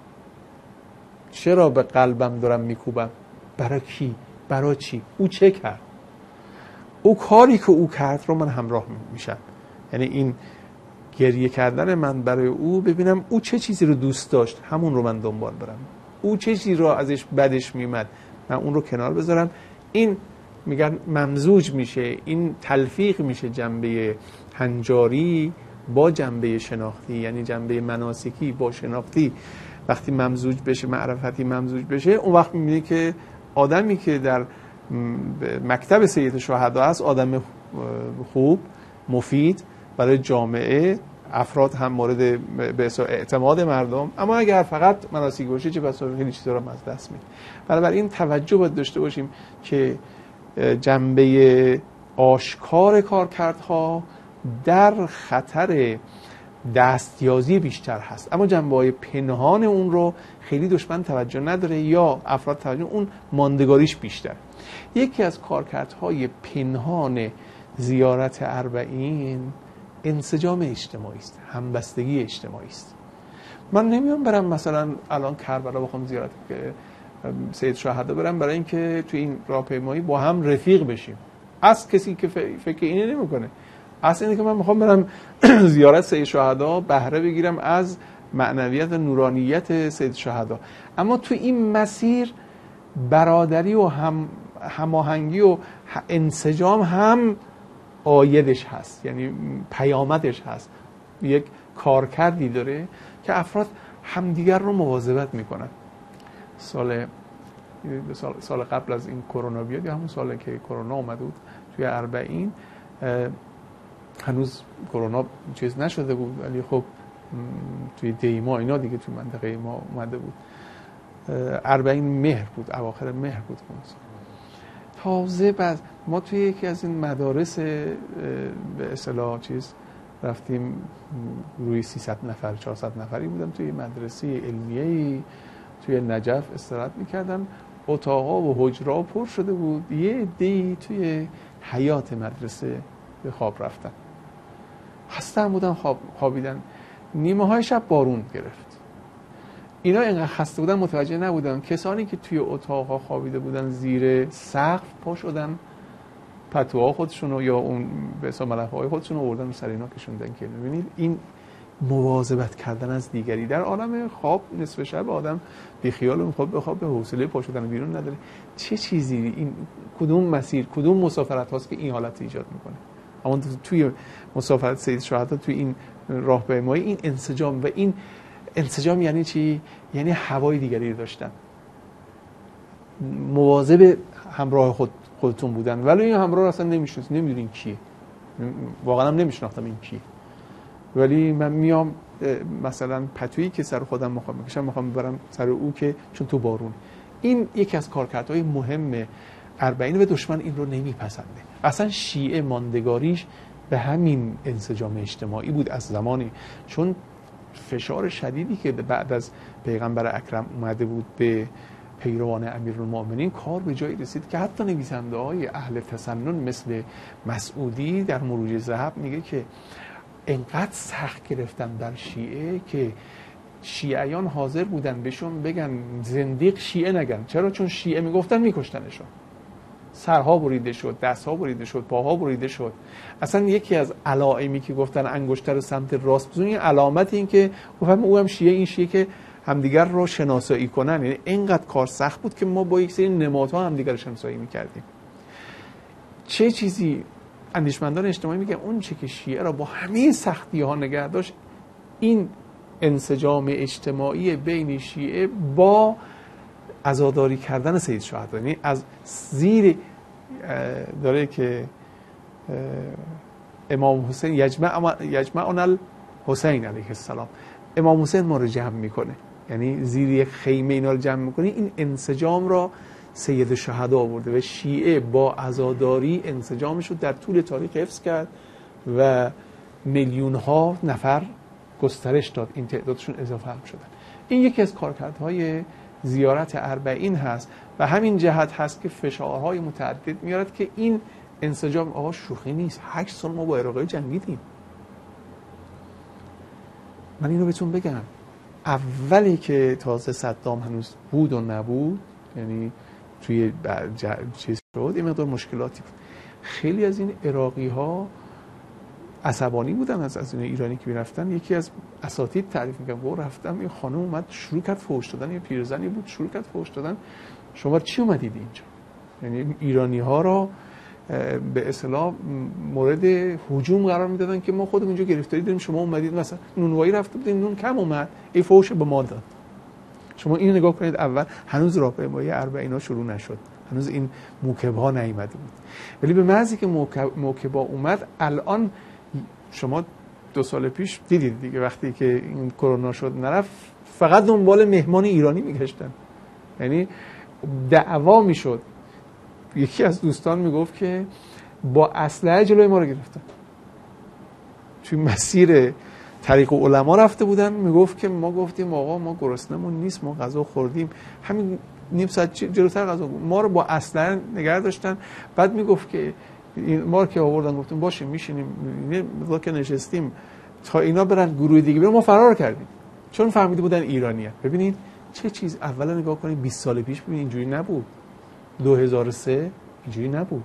چرا به قلبم دارم میکوبم؟ برای کی؟ برای چی؟ او چه کرد؟ او کاری که او کرد رو من همراه میشم. یعنی این گریه کردن من برای او، ببینم او چه چیزی رو دوست داشت، همون رو من دنبال برم. او چه چیزی رو ازش بدش میومد، من اون رو کنار بذارم. این میگن ممزوج میشه، این تلفیق میشه جنبه هنجاری با جنبه شناختی، یعنی جنبه مناسکی با شناختی وقتی ممزوج بشه، معرفتی ممزوج بشه، اون وقت میبینی که آدمی که در مکتب سید شهدا هست آدم خوب، مفید برای جامعه، افراد هم مورد به اعتماد مردم. اما اگر فقط مناسکی باشه چه بسا خیلی چیزا رو از دست میده. بنابراین توجه باید داشته باشیم که جنبه آشکار کارکردها در خطر دستیازی بیشتر هست، اما جنبه‌های پنهان اون رو خیلی دشمن توجه نداره یا افراد توجه، اون ماندگاریش بیشتر. یکی از کارکردهای پنهان زیارت اربعین انسجام اجتماعی است، همبستگی اجتماعی است. من نمیام برم مثلا الان کربلا بخوام زیارت سید شهدا برم برای اینکه تو این راهپیمایی با هم رفیق بشیم. کسی که فکر اینه نمیکنه. اصلا اینه که من میخوام برم زیارت سید شهدا بهره بگیرم از معنویت و نورانیت سید شهدا. اما تو این مسیر برادری و هماهنگی و انسجام هم عایدش هست، یعنی پیامدش هست، یک کارکردی داره که افراد همدیگر رو مواظبت میکنن. سال قبل از این کرونا بیاد یا همون سالی که کرونا اومده بود توی اربعین، هنوز کرونا چیز نشده بود ولی خب توی دیما اینا دیگه توی منطقه ما اومده بود. اربعین مهر بود، اواخر مهر بود. تازه بعد ما توی یکی از این مدارس به اصطلاح چیز رفتیم، روی 300 نفر 400 نفری بودم توی مدرسه علمیه‌ای توی نجف استراحت میکردم. اتاقا و حجرا پر شده بود، یه عده‌ای توی حیاط مدرسه به خواب رفتن، خسته هم بودن، خوابیدن. نیمه های شب بارون گرفت. اینا اینقدر خسته بودن متوجه نبودن. کسانی که توی اتاقا خوابیده بودن زیر سقف پا شدن، پتوها خودشونو یا اون به حساب ملافه‌های خودشونو آوردن و سر اینا کشوندن. که ببینید این مواظبت کردن از دیگری. در عالم خواب نصف شب آدم بی خیال میخواد بخواب، به حوصله پا شدن بیرون نداره. چه چیزی این کدوم مسیر کدوم مسافرت هاست که این حالت ایجاد میکنه؟ اما توی مسافرت سید شهدا توی این راهپیمایی این انسجام، و این انسجام یعنی چی؟ یعنی هوای دیگری رو داشتن، مواظب همراه خودتون بودن. ولی این همراه اصلا نمیشناسید، نمیدونین کیه، واقعا هم نمیشناختم این کیه. ولی من میام مثلا پتویی که سر خودم میخوام ببرم سر او که چون تو بارون. این یکی از کارکردهای مهم اربعین و دشمن این رو نمیپسنده. اصلا شیعه ماندگاریش به همین انسجام اجتماعی بود از زمانی، چون فشار شدیدی که بعد از پیغمبر اکرم اومده بود به پیروان امیرالمؤمنین، کار به جایی رسید که حتی نویسنده‌های اهل تسنن مثل مسعودی در مروج ذهب میگه که انقدر سخت گرفتن در شیعه که شیعیان حاضر بودن بهشون بگن زندیق شیعه نگن. چرا؟ چون شیعه میگفتن میکشتنشون. سرها بریده شد، دستها بریده شد، پاها بریده شد. اصلا یکی از علائمی که گفتن انگشتر رو سمت راست بزنین، علامت این که گفتم او هم شیعه، این شیعه، که همدیگر رو شناسایی کنن. یعنی اینقدر کار سخت بود که ما با یک سری نمادها همدیگر رو شناسایی میکردیم. چه چیزی اندیشمندان اجتماعی میگن اون چه که شیعه را با همه سختی ها نگه داشت، این انسجام اجتماعی بین شیعه با عزاداری کردن سید شهدا. یعنی از زیر داره که امام حسین یجمعنا الحسین علیه السلام، امام حسین ما رو جمع میکنه، یعنی زیر یک خیمه اینا رو جمع میکنه. این انسجام را سید شهدا آورده و شیعه با عزاداری انسجامش رو در طول تاریخ حفظ کرد و میلیون ها نفر گسترش داد، این تعدادشون اضافه هم شدن. این یکی از کارکردهای زیارت اربعین هست و همین جهت هست که فشارهای متعدد میارد که این انسجام شوخی نیست. 8 سال ما با عراقی جنگیدیم. من اینو بهتون بگم، اولی که تازه صدام هنوز بود و نبود، یعنی توی چیز شد، این مقدار مشکلاتی بود. خیلی از این عراقی ها عصبانی بودن از این ایرانی که میرفتن. یکی از اساتید تعریف میگم، گفت رفتم این خانم اومد شروع کرد فحش دادن، یه پیرزنی بود شروع کرد فحش دادن. شما چی اومدید اینجا؟ یعنی ایرانی ها را به اصطلاح مورد هجوم قرار میدادن که ما خودمون اینجا گرفتاری داریم، شما اومدید مثلا نونوایی رفته بودین، نون کم اومد، این فحش به ما داد. شما اینو نگاه کنید، اول هنوز راهپیمایی اربعینا شروع نشد، هنوز این موکب‌ها نیامده بود، ولی به محضی که موکب‌ها اومد، الان شما 2 سال پیش دیدید دیگه وقتی که این کرونا شد نرفت، فقط دنبال مهمان ایرانی میگشتن. یعنی دعوا میشد. یکی از دوستان میگفت که با اسلحه جلوی ما رو گرفتن. توی مسیر طریق علما رفته بودن، میگفت که ما گفتیم آقا ما گرسنمون نیست، ما غذا خوردیم، همین نیم ساعت جلوتر غذا ما رو با اسلحه نگه داشتن. بعد میگفت که ما رو که آوردن گفتیم باشه میشینیم که نشستیم تا اینا برن گروه دیگه برن، ما فرار کردیم چون فهمیده بودن ایرانیه. ببینید چه چیز، اولا نگاه کنید 20 سال پیش ببینید اینجوری نبود، 2003 اینجوری نبود،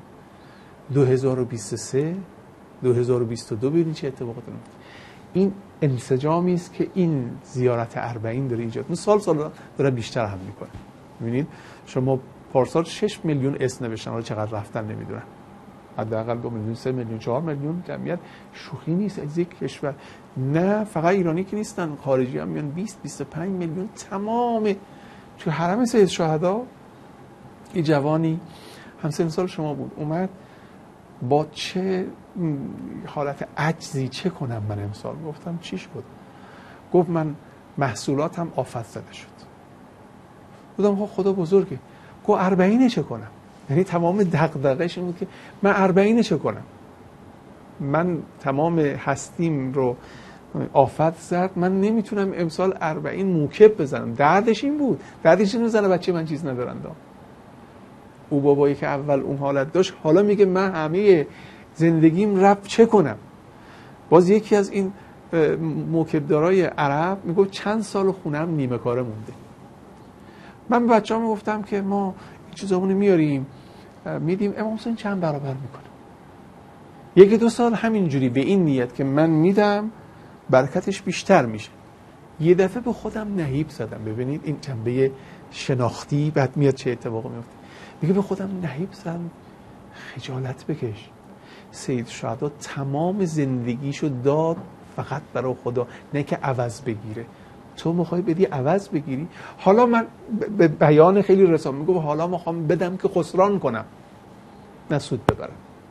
2023 2022 ببینید چه اتفاقاتی افتاد. این انسجامی است که این زیارت اربعین داره ایجاد می‌کنه. سال داره بیشتر هم میکنه. ببینید شما پارسال 6 میلیون اسم نوشتن، حالا چقدر رفتن نمیدونم، حداقل 2 میلیون 3 میلیون 4 میلیون جمعیت. شوخی نیست از یک کشور. نه فقط ایرانی که نیستن، خارجی هم میان 20 25 میلیون. تمام تو حرم سید شهدا یه جوانی همسن سال شما بود اومد با چه حالت عجزی چه کنم من امسال. گفتم چی شد؟ گفت من محصولاتم آفت زده شد. گفتم خدا بزرگه. گفت 40 چه کنم؟ یعنی تمام دغدغه‌اش این بود که من 40 چه کنم؟ من تمام هستیم رو آفت زد، من نمیتونم امسال 40 موکب بزنم. دردش این بود، دردش این زنه بچه من چیز ندارن دا. او بابایی که اول اون حالت داشت حالا میگه من همه زندگیم رفت چه کنم. باز یکی از این موکبدارای عرب میگه چند سال خونم نیمه کاره مونده. من به بچه‌ام گفتم که ما این چیزامونو میاریم میدیم، امام حسین چند برابر میکنه. 1-2 سال همینجوری به این نیت که من میدم برکتش بیشتر میشه. یه دفعه به خودم نهیب زدم. ببینید این جنبه شناختی بعد میاد چه اتفاقی میفته. میگه به خودم نهیب زدم خجالت بکش. سید شهدا تمام زندگیشو داد فقط برای خدا، نه که عوض بگیره. تو میخوای بدی عوض بگیری؟ حالا من به بیان خیلی رسام میگم حالا میخوام بدم که خسران کنم نه سود ببرم.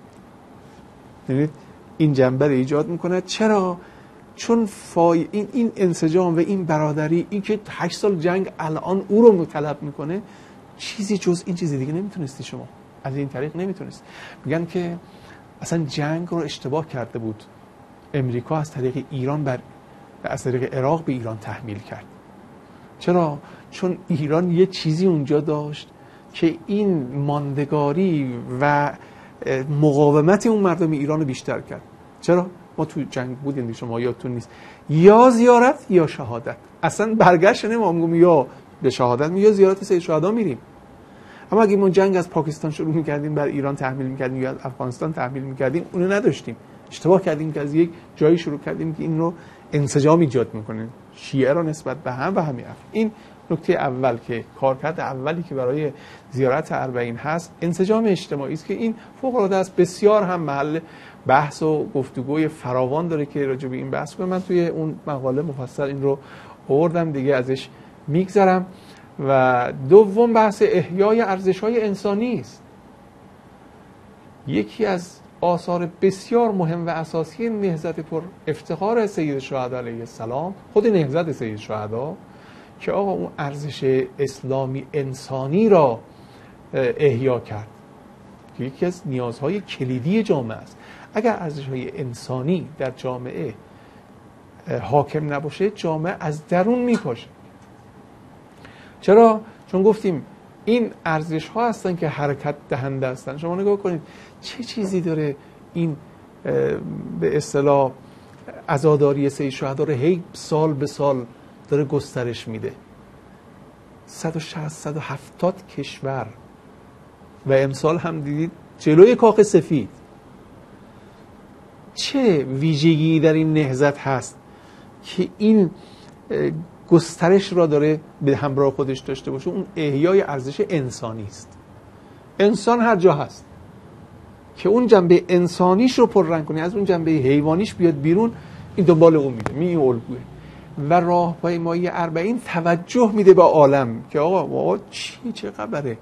ببینید این جنبه رو ایجاد میکنه. چرا؟ چون این انسجام و این برادری، این که 8 سال جنگ الان او رو طلب میکنه، چیزی جز این چیزی دیگه نمیتونستی شما از این طریق نمیتونست. میگن که اصلا جنگ رو اشتباه کرده بود امریکا از طریق ایران از طریق عراق به ایران تحمیل کرد. چرا؟ چون ایران یه چیزی اونجا داشت که این ماندگاری و مقاومت اون مردم ایران رو بیشتر کرد. چرا؟ ما تو جنگ بودیم، شما یادتون نیست، یا زیارت یا شهادت. اصلا برگشت نمیگم یا به شهادت یا زیارت سید شهدا میریم. اما اگه ما جنگ از پاکستان شروع میکردیم بر ایران تحمیل میکردیم یا از افغانستان تحمیل میکردیم، اونو نداشتیم. اشتباه کردیم که از یک جایی شروع کردیم که این رو انسجام ایجاد میکنه، شیعه رو نسبت به هم و همین. این نکته اول که کارکرد اولی که برای زیارت اربعین هست انسجام اجتماعی است که این فوق العاده است. بسیار هم محل بحث و گفتگوی فراوان داره که راجع به این بحث کنم. من توی اون مقاله مفصل این رو آوردم دیگه، ازش میگذرم. و دوم بحث احیای ارزش‌های انسانی است. یکی از آثار بسیار مهم و اساسی نهضت پر افتخار سید شهدا علیه السلام خود نهضت سید شهدا که آقا اون ارزش اسلامی انسانی را احیا کرد که یکی از نیازهای کلیدی جامعه است. اگر ارزش‌های انسانی در جامعه حاکم نباشه، جامعه از درون میپاشه. چرا؟ چون گفتیم این ارزش ها هستن که حرکت دهنده هستن. شما نگاه کنید چه چیزی داره این به اصطلاح عزاداری سید شهدا رو هی سال به سال داره گسترش میده. 160-170 کشور و امسال هم دیدید جلوی کاخ سفید. چه ویژگی در این نهضت هست که این گسترش را داره به همراه خودش داشته باشه؟ اون احیای ارزش انسانی است. انسان هر جا هست که اون جنبه انسانیش رو پررنگ کنی، از اون جنبه حیوانیش بیاد بیرون، این دنبال اون میده، می الگوه. و راهپیمایی اربعین توجه میده به عالم که آقا چه خبره؟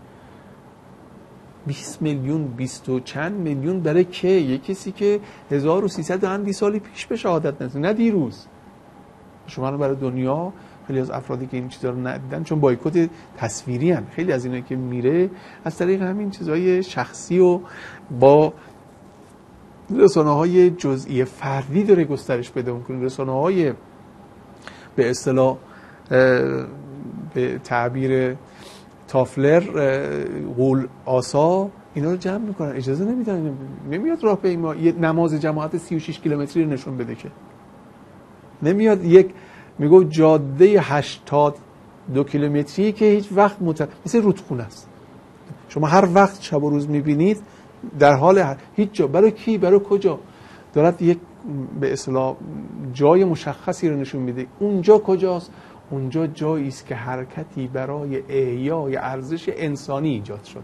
20 میلیون 20 و چند میلیون برای که یه کسی که 1300 اندی سالی پیش به شهادت نرسید، نه دیروز. شما رو برای دنیا خیلی از افرادی که این چیزا رو ندیدن، چون بایکوت تصویری هن، خیلی از اینایی که میره از طریق همین چیزای شخصی و با رسانه‌های جزئی فردی داره گسترش پیدا می‌کنه. رسانه‌های به اصطلاح به تعبیر تافلر، قول آسا، اینا رو جمع میکنن، اجازه نمیدن. نمیاد راهپیما یه نماز جماعت 36 کیلومتری رو نشون بده که، نمیاد یک میگو جاده 82 کیلومتری که هیچ وقت مثل رودخونه است، شما هر وقت شب و روز میبینید در حال هیچ جا. برای کی؟ برای کجا؟ دارد یک به اصطلاح جای مشخصی رو نشون میده. اونجا کجاست؟ اونجا جایی است که حرکتی برای احیای ارزش انسانی ایجاد شد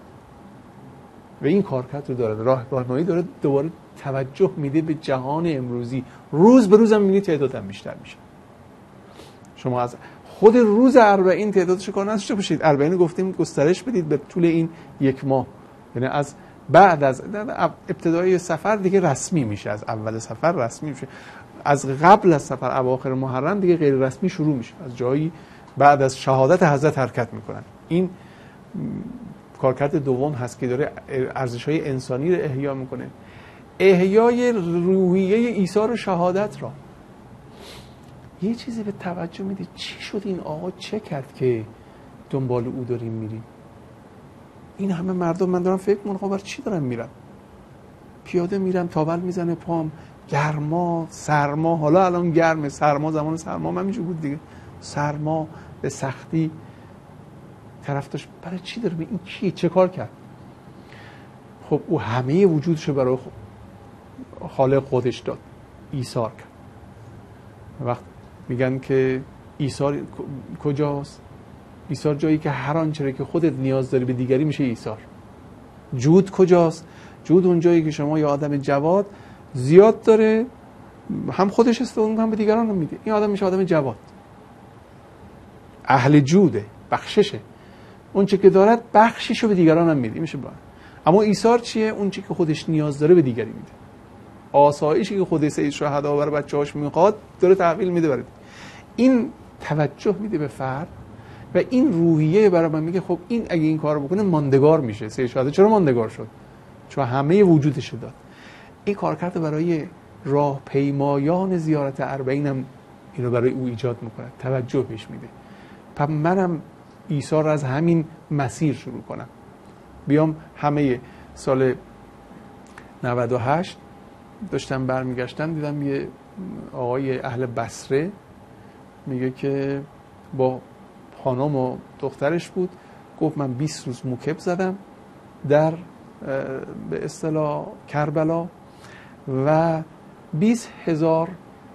و این کارکرد رو داره. راهنمایی داره دوباره توجه میده به جهان امروزی. روز به روز هم میبینید تعداد هم بیشتر میشه. شما از خود روز 40 تعدادش کار نداشته باشید. 40 گفتیم گسترش بدید به طول این یک ماه، یعنی از بعد از ابتدای سفر دیگه رسمی میشه، از اول سفر رسمی میشه، از قبل از سفر اواخر محرم دیگه غیر رسمی شروع میشه، از جایی بعد از شهادت حضرت حرکت میکنن. این کارکرد دوم هست که داره ارزش‌های انسانی رو احیا میکنه، احیای روحیه ایثار شهادت را. یه چیزی به توجه میدید، چی شد این آقا چه کرد که دنبال او داریم میریم؟ این همه مردم، من دارم فکر میکنم برای چی دارم میرم؟ پیاده میرم، تاول میزنه پام، گرما، سرما، حالا الان گرمه، سرما، زمان سرما من میشه بود دیگه، سرما به سختی طرف داشت. برای چی داره؟ این کیه؟ چه کار کرد؟ خب او همه وجودشو برای خالق خودش داد، ایثار کرد. وقت میگن که ایثار کجاست؟ ایثار جایی که هر آنچه که خودت نیاز داری به دیگری میشه ایثار. جود کجاست؟ جود اون جایی که شما یه آدم جواد زیاد داره، هم خودش استفاده هم به دیگران هم میده، این آدم میشه آدم جواد، اهل جوده، بخششه، اون چه که دارد بخشیشو به دیگران هم میده، میشه باید. اما ایثار چیه؟ اون چه که خودش نیاز داره به دیگری میده. آسایشی که خود سید شهدا برای بچه‌هاش میخواد داره تحویل میده برای این. توجه میده به فرد و این روحیه برای من میگه خب این اگه این کارو بکنه ماندگار میشه. سید شهدا چرا ماندگار شد؟ چون همه وجودش داد. این کارکرد برای راهپیمایان زیارت 40 هم اینو برای او ایجاد میکنه، توجه بهش میده. پس منم ایثار از همین مسیر شروع کنم. بیام همه سال 98 داشتم برمیگشتم، دیدم یه آقای اهل بصره میگه که با خانم و دخترش بود، گفت من 20 روز موکب زدم در به اصطلاح کربلا و $20,000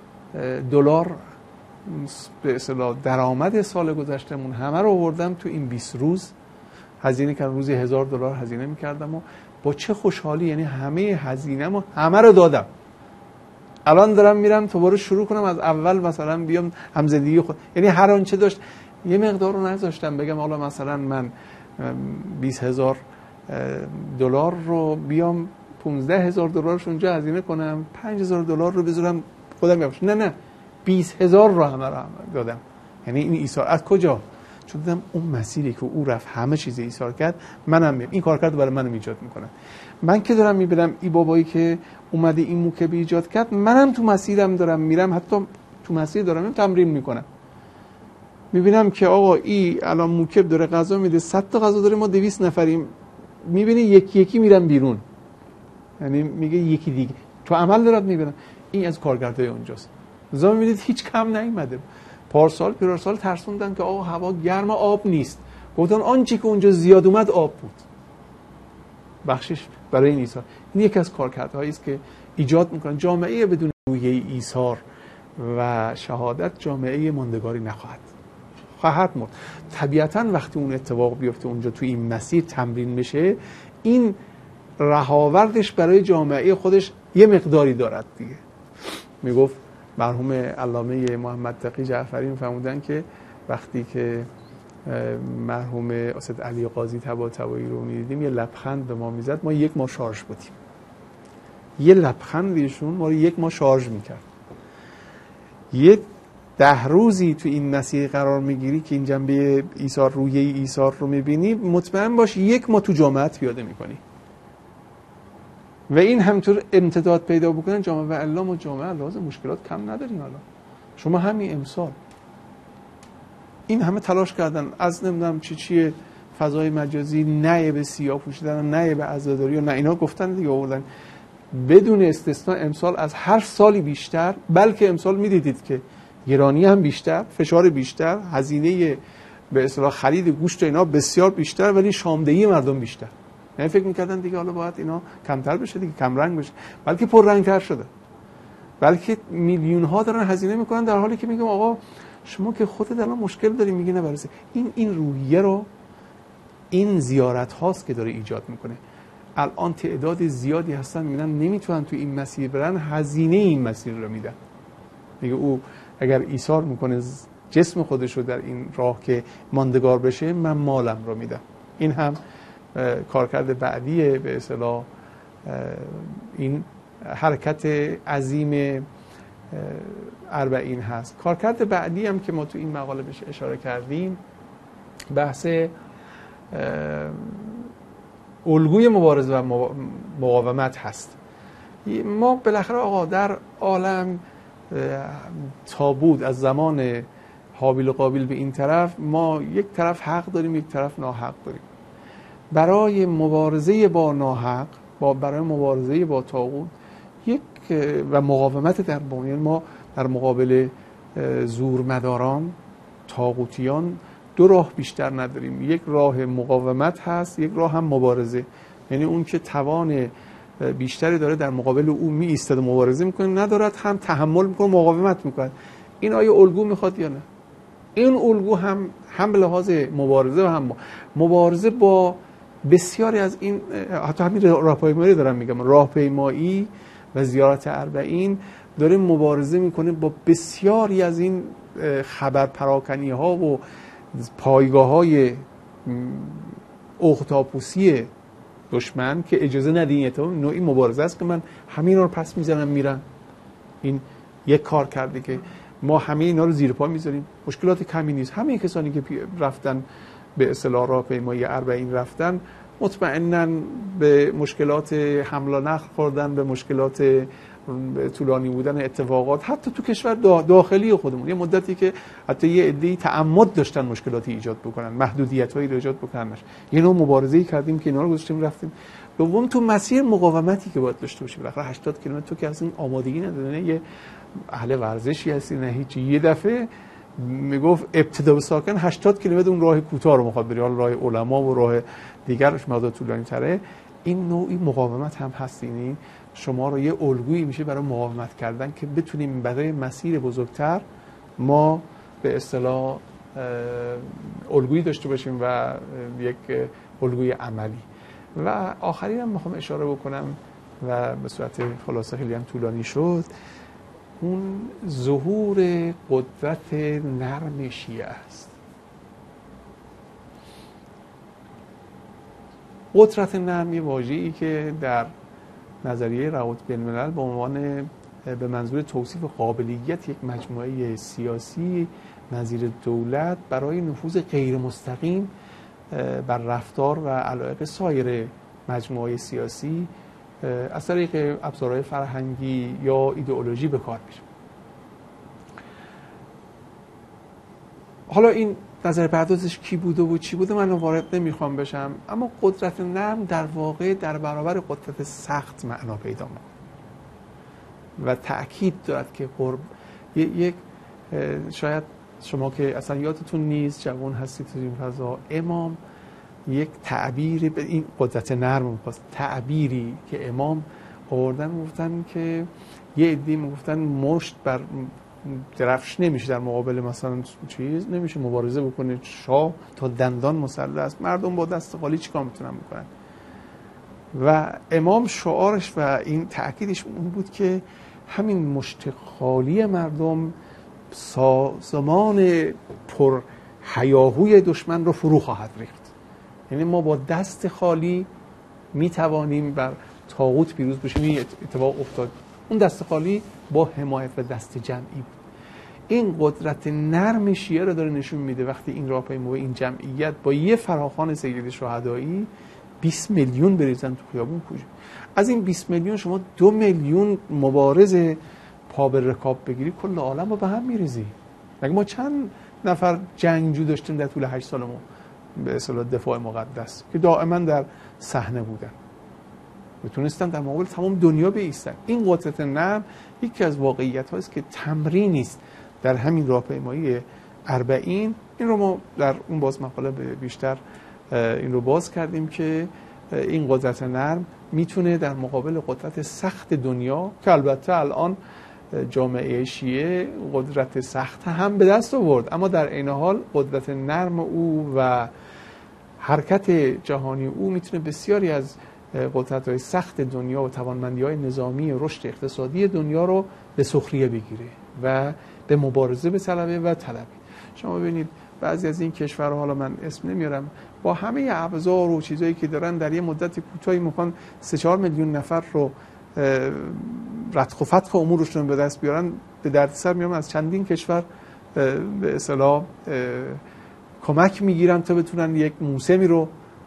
به اصطلاح درآمد سال گذشتمون همه رو آوردم تو این 20 روز هزینه کردم. روزی $1,000 هزینه میکردم و با چه خوشحالی، یعنی همه هزینه‌مو همه رو دادم. الان دارم میرم دوباره شروع کنم از اول، مثلا بیام هم زندگی خود، یعنی هر آنچه داشت یه مقدار رو نذاشتم بگم حالا مثلا من $20,000 رو بیام $15,000 اونجا هزینه کنم، $5,000 رو بذارم خودم یابش. نه 20,000 رو همه رو دادم. یعنی این ایثار از کجا؟ چون دیدم اون مسیری که او رفت همه چیز ایثار کرد، منم میام این کارکرد برای منم ایجاد میکنم. من که دارم میبینم این بابایی که اومده این موکب ایجاد کرد، منم تو مسیرم دارم میرم، حتی تو مسیر دارم تمرین میکنم. میبینم که آقا این الان موکب داره غذا میده، 100 تا غذا داره، ما 200 نفریم، میبینی یکی یکی میرم بیرون، یعنی میگه یکی دیگه تو عمل دارد میبینم. این از کارکردهای اونجاست. زمان میبینید هیچ کم نیومده. پارسال ترسوندن که آقا هوا گرم، آب نیست، گفتن آنچه که اونجا زیاد اومد آب بود. بخشش برای این ایثار. این یکی از کارکردهایی است که ایجاد میکنن. جامعه بدون روحیه ایثار و شهادت جامعه ماندگاری خواهد مرد. طبیعتاً وقتی اون اتفاق بیفته اونجا تو این مسیر تمرین میشه، این رهاوردش برای جامعه خودش یه مقداری دارد دیگه. میگفت مرحوم علامه محمد تقی جعفری میفرمودن که وقتی که مرحوم استاد علی قاضی طباطبایی رو میدیدیم یه لبخند به ما میزد، ما 1 ماه شارژ بودیم. یه لبخند ایشون ما رو 1 ماه شارژ میکرد. یه 10 روزی تو این مسیر قرار میگیری که این جنبه ایثار، روحیه ایثار رو میبینی، مطمئن باش 1 ماه تو جامعه پیاده میکنی و این همینطور امتداد پیدا بکنن جامعه و الا ما جامعه لازم مشکلات کم نداریم. حالا شما همین امسال این همه تلاش کردن، از نمیدونم چیه فضای مجازی، نه به سیاه پوشیدن، نه به عزاداری و نه اینا گفتن دیگه آوردن. بدون استثناء امسال از هر سالی بیشتر، بلکه امسال میدیدید که گرانی هم بیشتر، فشار بیشتر، هزینه به اصطلاح خرید گوشت اینا بسیار بیشتر، ولی شامدهی مردم بیشتر. یعنی فکر میکردن دیگه حالا باید اینا کمتر بشه دیگه، کم رنگ بشه، بلکه پر رنگ تر شده، بلکه میلیون ها دارن هزینه میکنن، در حالی که میگم آقا شما که خودت الان مشکل داری میگی نه برسه. این روحیه رو این زیارت هاست که داره ایجاد میکنه. الان تعداد زیادی هستن میگن نمیتونن تو این مسیر برن، هزینه این مسیر رو میدن. میگه او اگر ایثار میکنه جسم خودش رو در این راه که ماندگار بشه، من مالم رو میدم. این هم کارکرد بعدی به اصطلاح این حرکت عظیم اربعین هست. کارکرد بعدی هم که ما تو این مقاله بهش اشاره کردیم بحث الگوی مبارزه و مقاومت هست. ما بالاخره آقا در عالم تابود از زمان حابیل و قابیل به این طرف، ما یک طرف حق داریم، یک طرف ناحق داریم. برای مبارزه با ناحق، برای مبارزه با طاغوت و مقاومت در بین، ما در مقابل زورمداران، طاغوتیان دو راه بیشتر نداریم. یک راه مقاومت هست، یک راه هم مبارزه. یعنی اون که توان بیشتری داره در مقابل او می ایستاد و مبارزه میکنه، ندارد هم تحمل میکنه، مقاومت میکنه. این آیا الگو میخواد یا نه؟ این الگو هم به لحاظ مبارزه و هم مبارزه با بسیاری از این، حتی همین راهپیمایی دارم میگم، راهپیمایی و زیارت اربعین داره مبارزه میکنه با بسیاری از این خبر پراکنی ها و پایگاه های اختاپوسی دشمن که اجازه ندین. نوعی مبارزه است که من همین رو پس میزنم میرم. این یک کار کرده که ما همه اینا رو زیر پا میذاریم. مشکلات کمی نیست. همه کسانی که رفتن به اصطلاح راهپیمایی اربعین رفتن، مطمئناً به مشکلات حمل و نقل خوردن، به مشکلات طولانی بودن اتفاقات، حتی تو کشور داخلی خودمون یه مدتی که حتی یه عده‌ای تعمد داشتن مشکلاتی ایجاد بکنن، محدودیت‌هایی رو ایجاد بکنن. یه نوع مبارزه‌ای کردیم که اینا رو گذاشتیم رفتیم. دوم تو مسیر مقاومتی که باید داشته باشیم. بالاخره 80 کیلومتر تو که از این آمادگی نداره، نه یه اهل ورزشی هستی نه هیچ. یه دفعه میگفت ابتدا به ساکن 80 کیلومتر اون راه کوتاه رو می‌خواد بری، حالا راه علما و راه دیگرش مدت طولانی تره. این نوعی مقاومت هم هست. یعنی شما رو یه الگویی میشه برای مقاومت کردن که بتونیم برای مسیر بزرگتر ما به اصطلاح الگویی داشته باشیم و یک الگوی عملی. و آخرین هم میخوام اشاره بکنم و به صورت خلاصه خیلی هم طولانی شد، اون ظهور قدرت نرم شیعه است. قدرت نرم یه واژه‌ای که در نظریه روابط بین الملل به عنوان به منظور توصیف قابلیت یک مجموعه سیاسی نظیر دولت برای نفوذ غیر مستقیم بر رفتار و علایق سایر مجموعه سیاسی از طریق ابزارهای فرهنگی یا ایدئولوژی به کار میره. حالا این نظر پردازش کی بوده و چی بوده من وارد نمیخوام بشم، اما قدرت نرم در واقع در برابر قدرت سخت معنا پیدا میکنه و تأکید دارد که یک شاید شما که اصلا یادتون نیست، جوان هستید تو این فضا، امام یک تعبیری به این قدرت نرم می‌خواست، تعبیری که امام آوردن گفتن که یه عده‌ای میگفتن مشت بر درفش نمیشه در مقابل مثلا چیز، نمیشه مبارزه بکنه، شاه تا دندان مسلح است، مردم با دست خالی چیکار میتونن بکنن؟ و امام شعارش و این تأکیدش اون بود که همین مشت خالی مردم سازمان پر هیاهوی دشمن رو فرو خواهد ریخت. یعنی ما با دست خالی میتوانیم بر طاغوت پیروز بشیم. این اتفاق افتاد. اون دست خالی با حمایت و دست جمعی بود. این قدرت نرم شیعه رو داره نشون میده وقتی این راهپیمایی، این جمعیت با یه فراخوان سید شهدایی 20 میلیون بریزن تو خیابون کوچه. از این 20 میلیون شما 2 میلیون مبارز پا به رکاب بگیری، کل عالم رو به هم میریزی. مگه ما چند نفر جنگجو داشتیم در طول 8 سالمون؟ به اصطلاح دفاع مقدس که دائما در صحنه بودن، میتونستن در مقابل تمام دنیا بایستن. این قدرت نرم یکی از واقعیت هاست که تمرینی است در همین راهپیمایی 40. این رو ما در اون باز مقاله بیشتر این رو باز کردیم که این قدرت نرم میتونه در مقابل قدرت سخت دنیا، که البته الان جامعه شیعه قدرت سخت هم به دست آورد، اما در عین حال قدرت نرم او و حرکت جهانی او میتونه بسیاری از قدرت‌های سخت دنیا و توانمندی‌های نظامی و رشد اقتصادی دنیا رو به سخریه بگیره و به مبارزه بطلبه و طلبه. شما ببینید بعضی از این کشورها، حالا من اسم نمیارم، با همه ابزار و چیزایی که دارن در یه مدت کوتاهی میخوان 3-4 میلیون نفر رو رتق و فتق امورشون به دست بیارن، به دردسر میام از چندین کشور به اصطلاح کمک میگیرن تا بتونن یک موسمی رو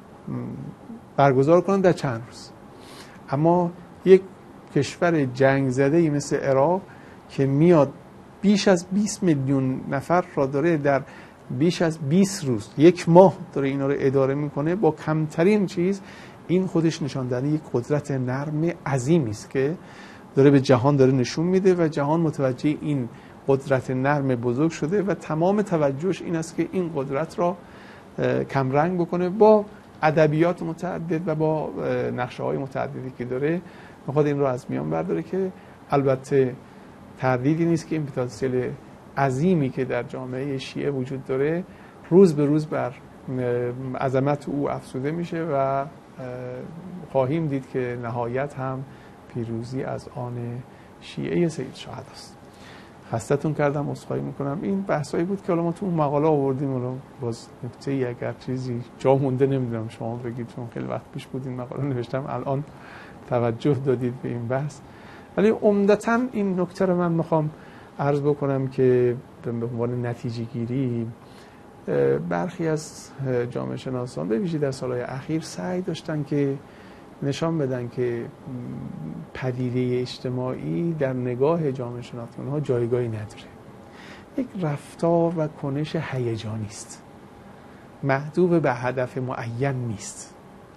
برگزار کنن در چند روز. اما یک کشور جنگ زده مثل عراق که میاد بیش از 20 میلیون نفر را داره در بیش از 20 روز، یک ماه داره اینا رو اداره میکنه با کمترین چیز، این خودش نشان دهنده یک قدرت نرم عظیمی است که داره به جهان داره نشون میده و جهان متوجه این قدرت نرم بزرگ شده و تمام توجهش این است که این قدرت را کمرنگ بکنه با ادبیات متعدد و با نقشه‌های متعددی که داره، میخواد این رو از میان برداره که البته تردیدی نیست که این پتانسیل عظیمی که در جامعه شیعه وجود داره روز به روز بر عظمت او افزوده میشه و خواهیم دید که نهایت هم پیروزی از آن شیعه سید شهدا است. خستتون کردم، عذرخواهی میکنم. این بحثایی بود که حالا ما تو اون مقاله آوردیم، حالا باز نکته‌ای اگر چیزی جا مونده نمیدونم شما بگید، چون خیلی وقت پیش بود این مقاله نوشتم، الان توجه دادید به این بحث. ولی عمدتاً این نکته رو من میخوام عرض بکنم که به عنوان نتیجه گیری برخی از جامعه شناسان به ویژه در سالهای اخیر سعی داشتن که نشان بدن که پدیده اجتماعی در نگاه جامعه شناسان ها جایگاهی نداره. یک رفتار و کنش هیجانی است، محدود به هدف معین نیست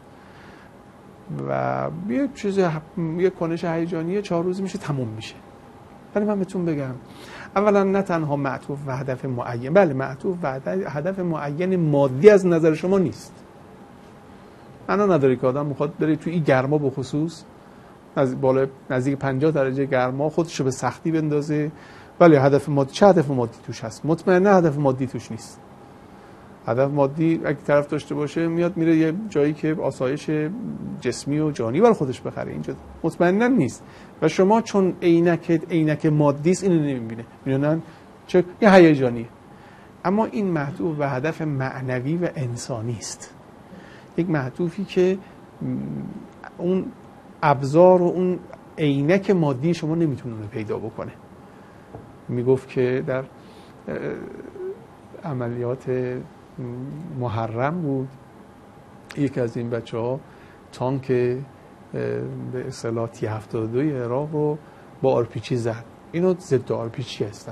و یه کنش هیجانی 4 روز میشه تموم میشه. ولی من بهتون بگم اولا نه تنها معطوف به هدف معین، بله معطوف به هدف معین مادی از نظر شما نیست. معنا نداره که آدم میخواد بره توی این گرما به خصوص بالا نزدیک 50 درجه گرما خودشو به سختی بندازه، ولی هدف مادی، چه هدف مادی توش هست؟ مطمئنا هدف مادی توش نیست. هدف مادی اگه طرف داشته باشه میاد میره یه جایی که آسایش جسمی و جانی برای خودش بخره، اینجا مطمئنا نیست. و شما چون عینک مادی است اینو نمیبینه، میدونن چه یه هیجانیه. اما این معطوف به هدف معنوی و انسانی است، یک معطوفی که اون ابزار و اون عینک مادی شما نمیتونه پیدا بکنه. میگفت که در عملیات محرم بود یکی از این بچه‌ها تانک به اصطلاح T-72 عراق رو با آرپیچی زد. اینو ضد آرپیچی هستن.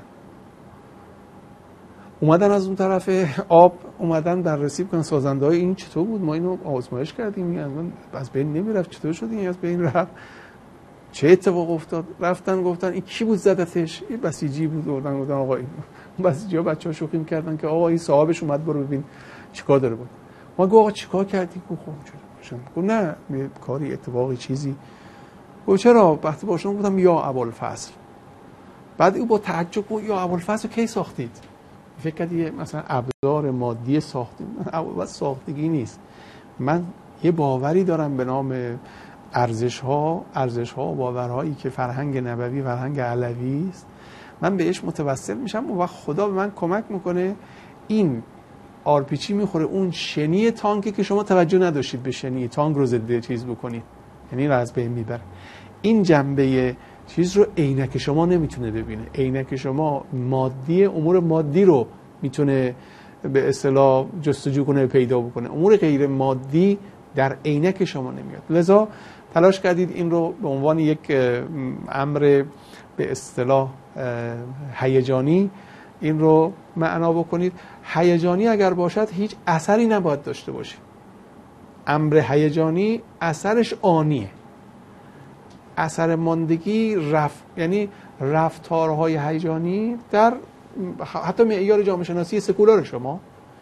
اومدن از اون طرف آب اومدن بررسی کنن سازنده‌های این چطور بود، ما اینو آزمایش کردیم، از بین نمیرفت، چطور شد این از بین رفت، چه اتفاق افتاد؟ رفتن گفتن این کی بود زدتش؟ این بسیجی بود. گفتن آقا این بسیجی‌ها بچه‌ها شوخی می‌کردن که آقا این صاحبش اومد برو ببین چیکار داره بود. ما گفت آقا چیکار کردی؟ گفت خب نه کاری اتفاقی چیزی. گفت چرا؟ وقتی باشون گفتم یا ابوالفضل. بعد او با تعجب گفت یا ابوالفضل کی ساختید؟ فکر کردی مثلا ابزار مادی ساختیم؟ ابوالفضل ساختگی نیست. من یه باوری دارم به نام ارزش‌ها و باورهایی که فرهنگ نبوی، فرهنگ علوی است. من بهش متوسل میشم و خدا به من کمک میکنه. این آرپیچی میخوره اون شنی تانکی که شما توجه نداشتید به شنی تانک رو ضد چیز بکنید، یعنی رو از بین میبره. این جنبه چیز رو عینک شما نمیتونه ببینه. عینک شما مادی، امور مادی رو میتونه به اصطلاح جستجو کنه، پیدا بکنه. امور غیر مادی در عینک شما نمیاد. لذا تلاش کردید این رو به عنوان یک امر به اصطلاح هیجانی این رو معنا بکنید. هیجانی اگر باشد هیچ اثری نباید داشته باشه. امر هیجانی اثرش آنیه. اثر ماندگی یعنی رفتارهای هیجانی در حتی معیار جامعه شناسی سکولار شما،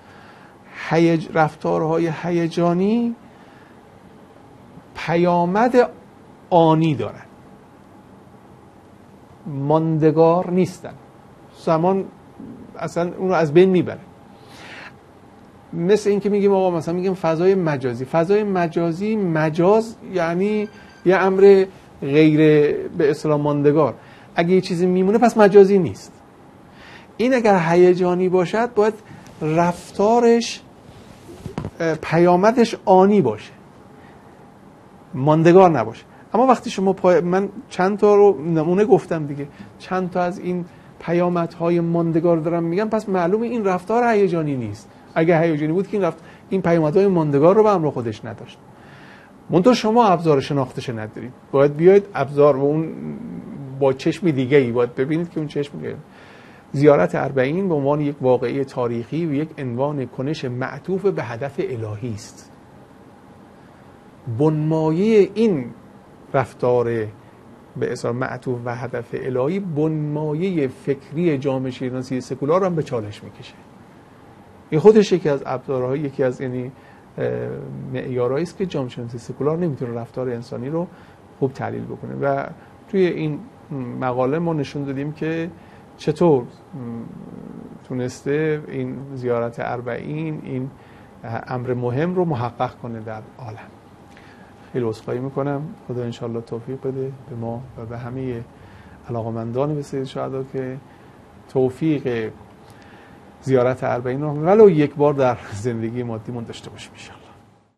رفتارهای هیجانی پیامد آنی دارن، ماندگار نیستن، زمان اصلا اون رو از بین میبره. مثل این که میگیم آقا مثلا میگیم فضای مجازی، مجاز یعنی یه امر غیر به اصطلاح ماندگار. اگه یه چیزی میمونه پس مجازی نیست. این اگر هیجانی باشد باید رفتارش پیامدش آنی باشه، ماندگار نباشه. اما وقتی شما من چند تا رو نمونه گفتم دیگه، چند تا از این پیامدهای ماندگار دارم میگم، پس معلومه این رفتار هیجانی نیست. اگه هیجانی بود که این پیامدهای ماندگار رو به همراه خودش نداشت. منتها شما ابزار شناختش ندارید، باید بیاید ابزار و اون با چشم دیگه ای باید ببینید که اون چشم دیگه. زیارت اربعین به عنوان یک واقعه تاریخی و یک عنوان کنش معطوف به هدف الهی است. بنمایه این رفتار به اصطلاح معطوف به هدف الهی بنمایه فکری جامعه شناسی سکولار هم به چالش میکشه. این خودش یکی از ابزارهای، یکی از یعنی معیارهایی است که جامعه شناسی سکولار نمیتونه رفتار انسانی رو خوب تحلیل بکنه. و توی این مقاله ما نشون دادیم که چطور تونسته این زیارت اربعین این امر مهم رو محقق کنه در عالم. خیلی عذرخواهی میکنم. خدا انشالله توفیق بده به ما و به همه علاقمندان به سید شهدا که توفیق زیارت اربعین رو ولو یک بار در زندگی مادیمون داشته باشیم.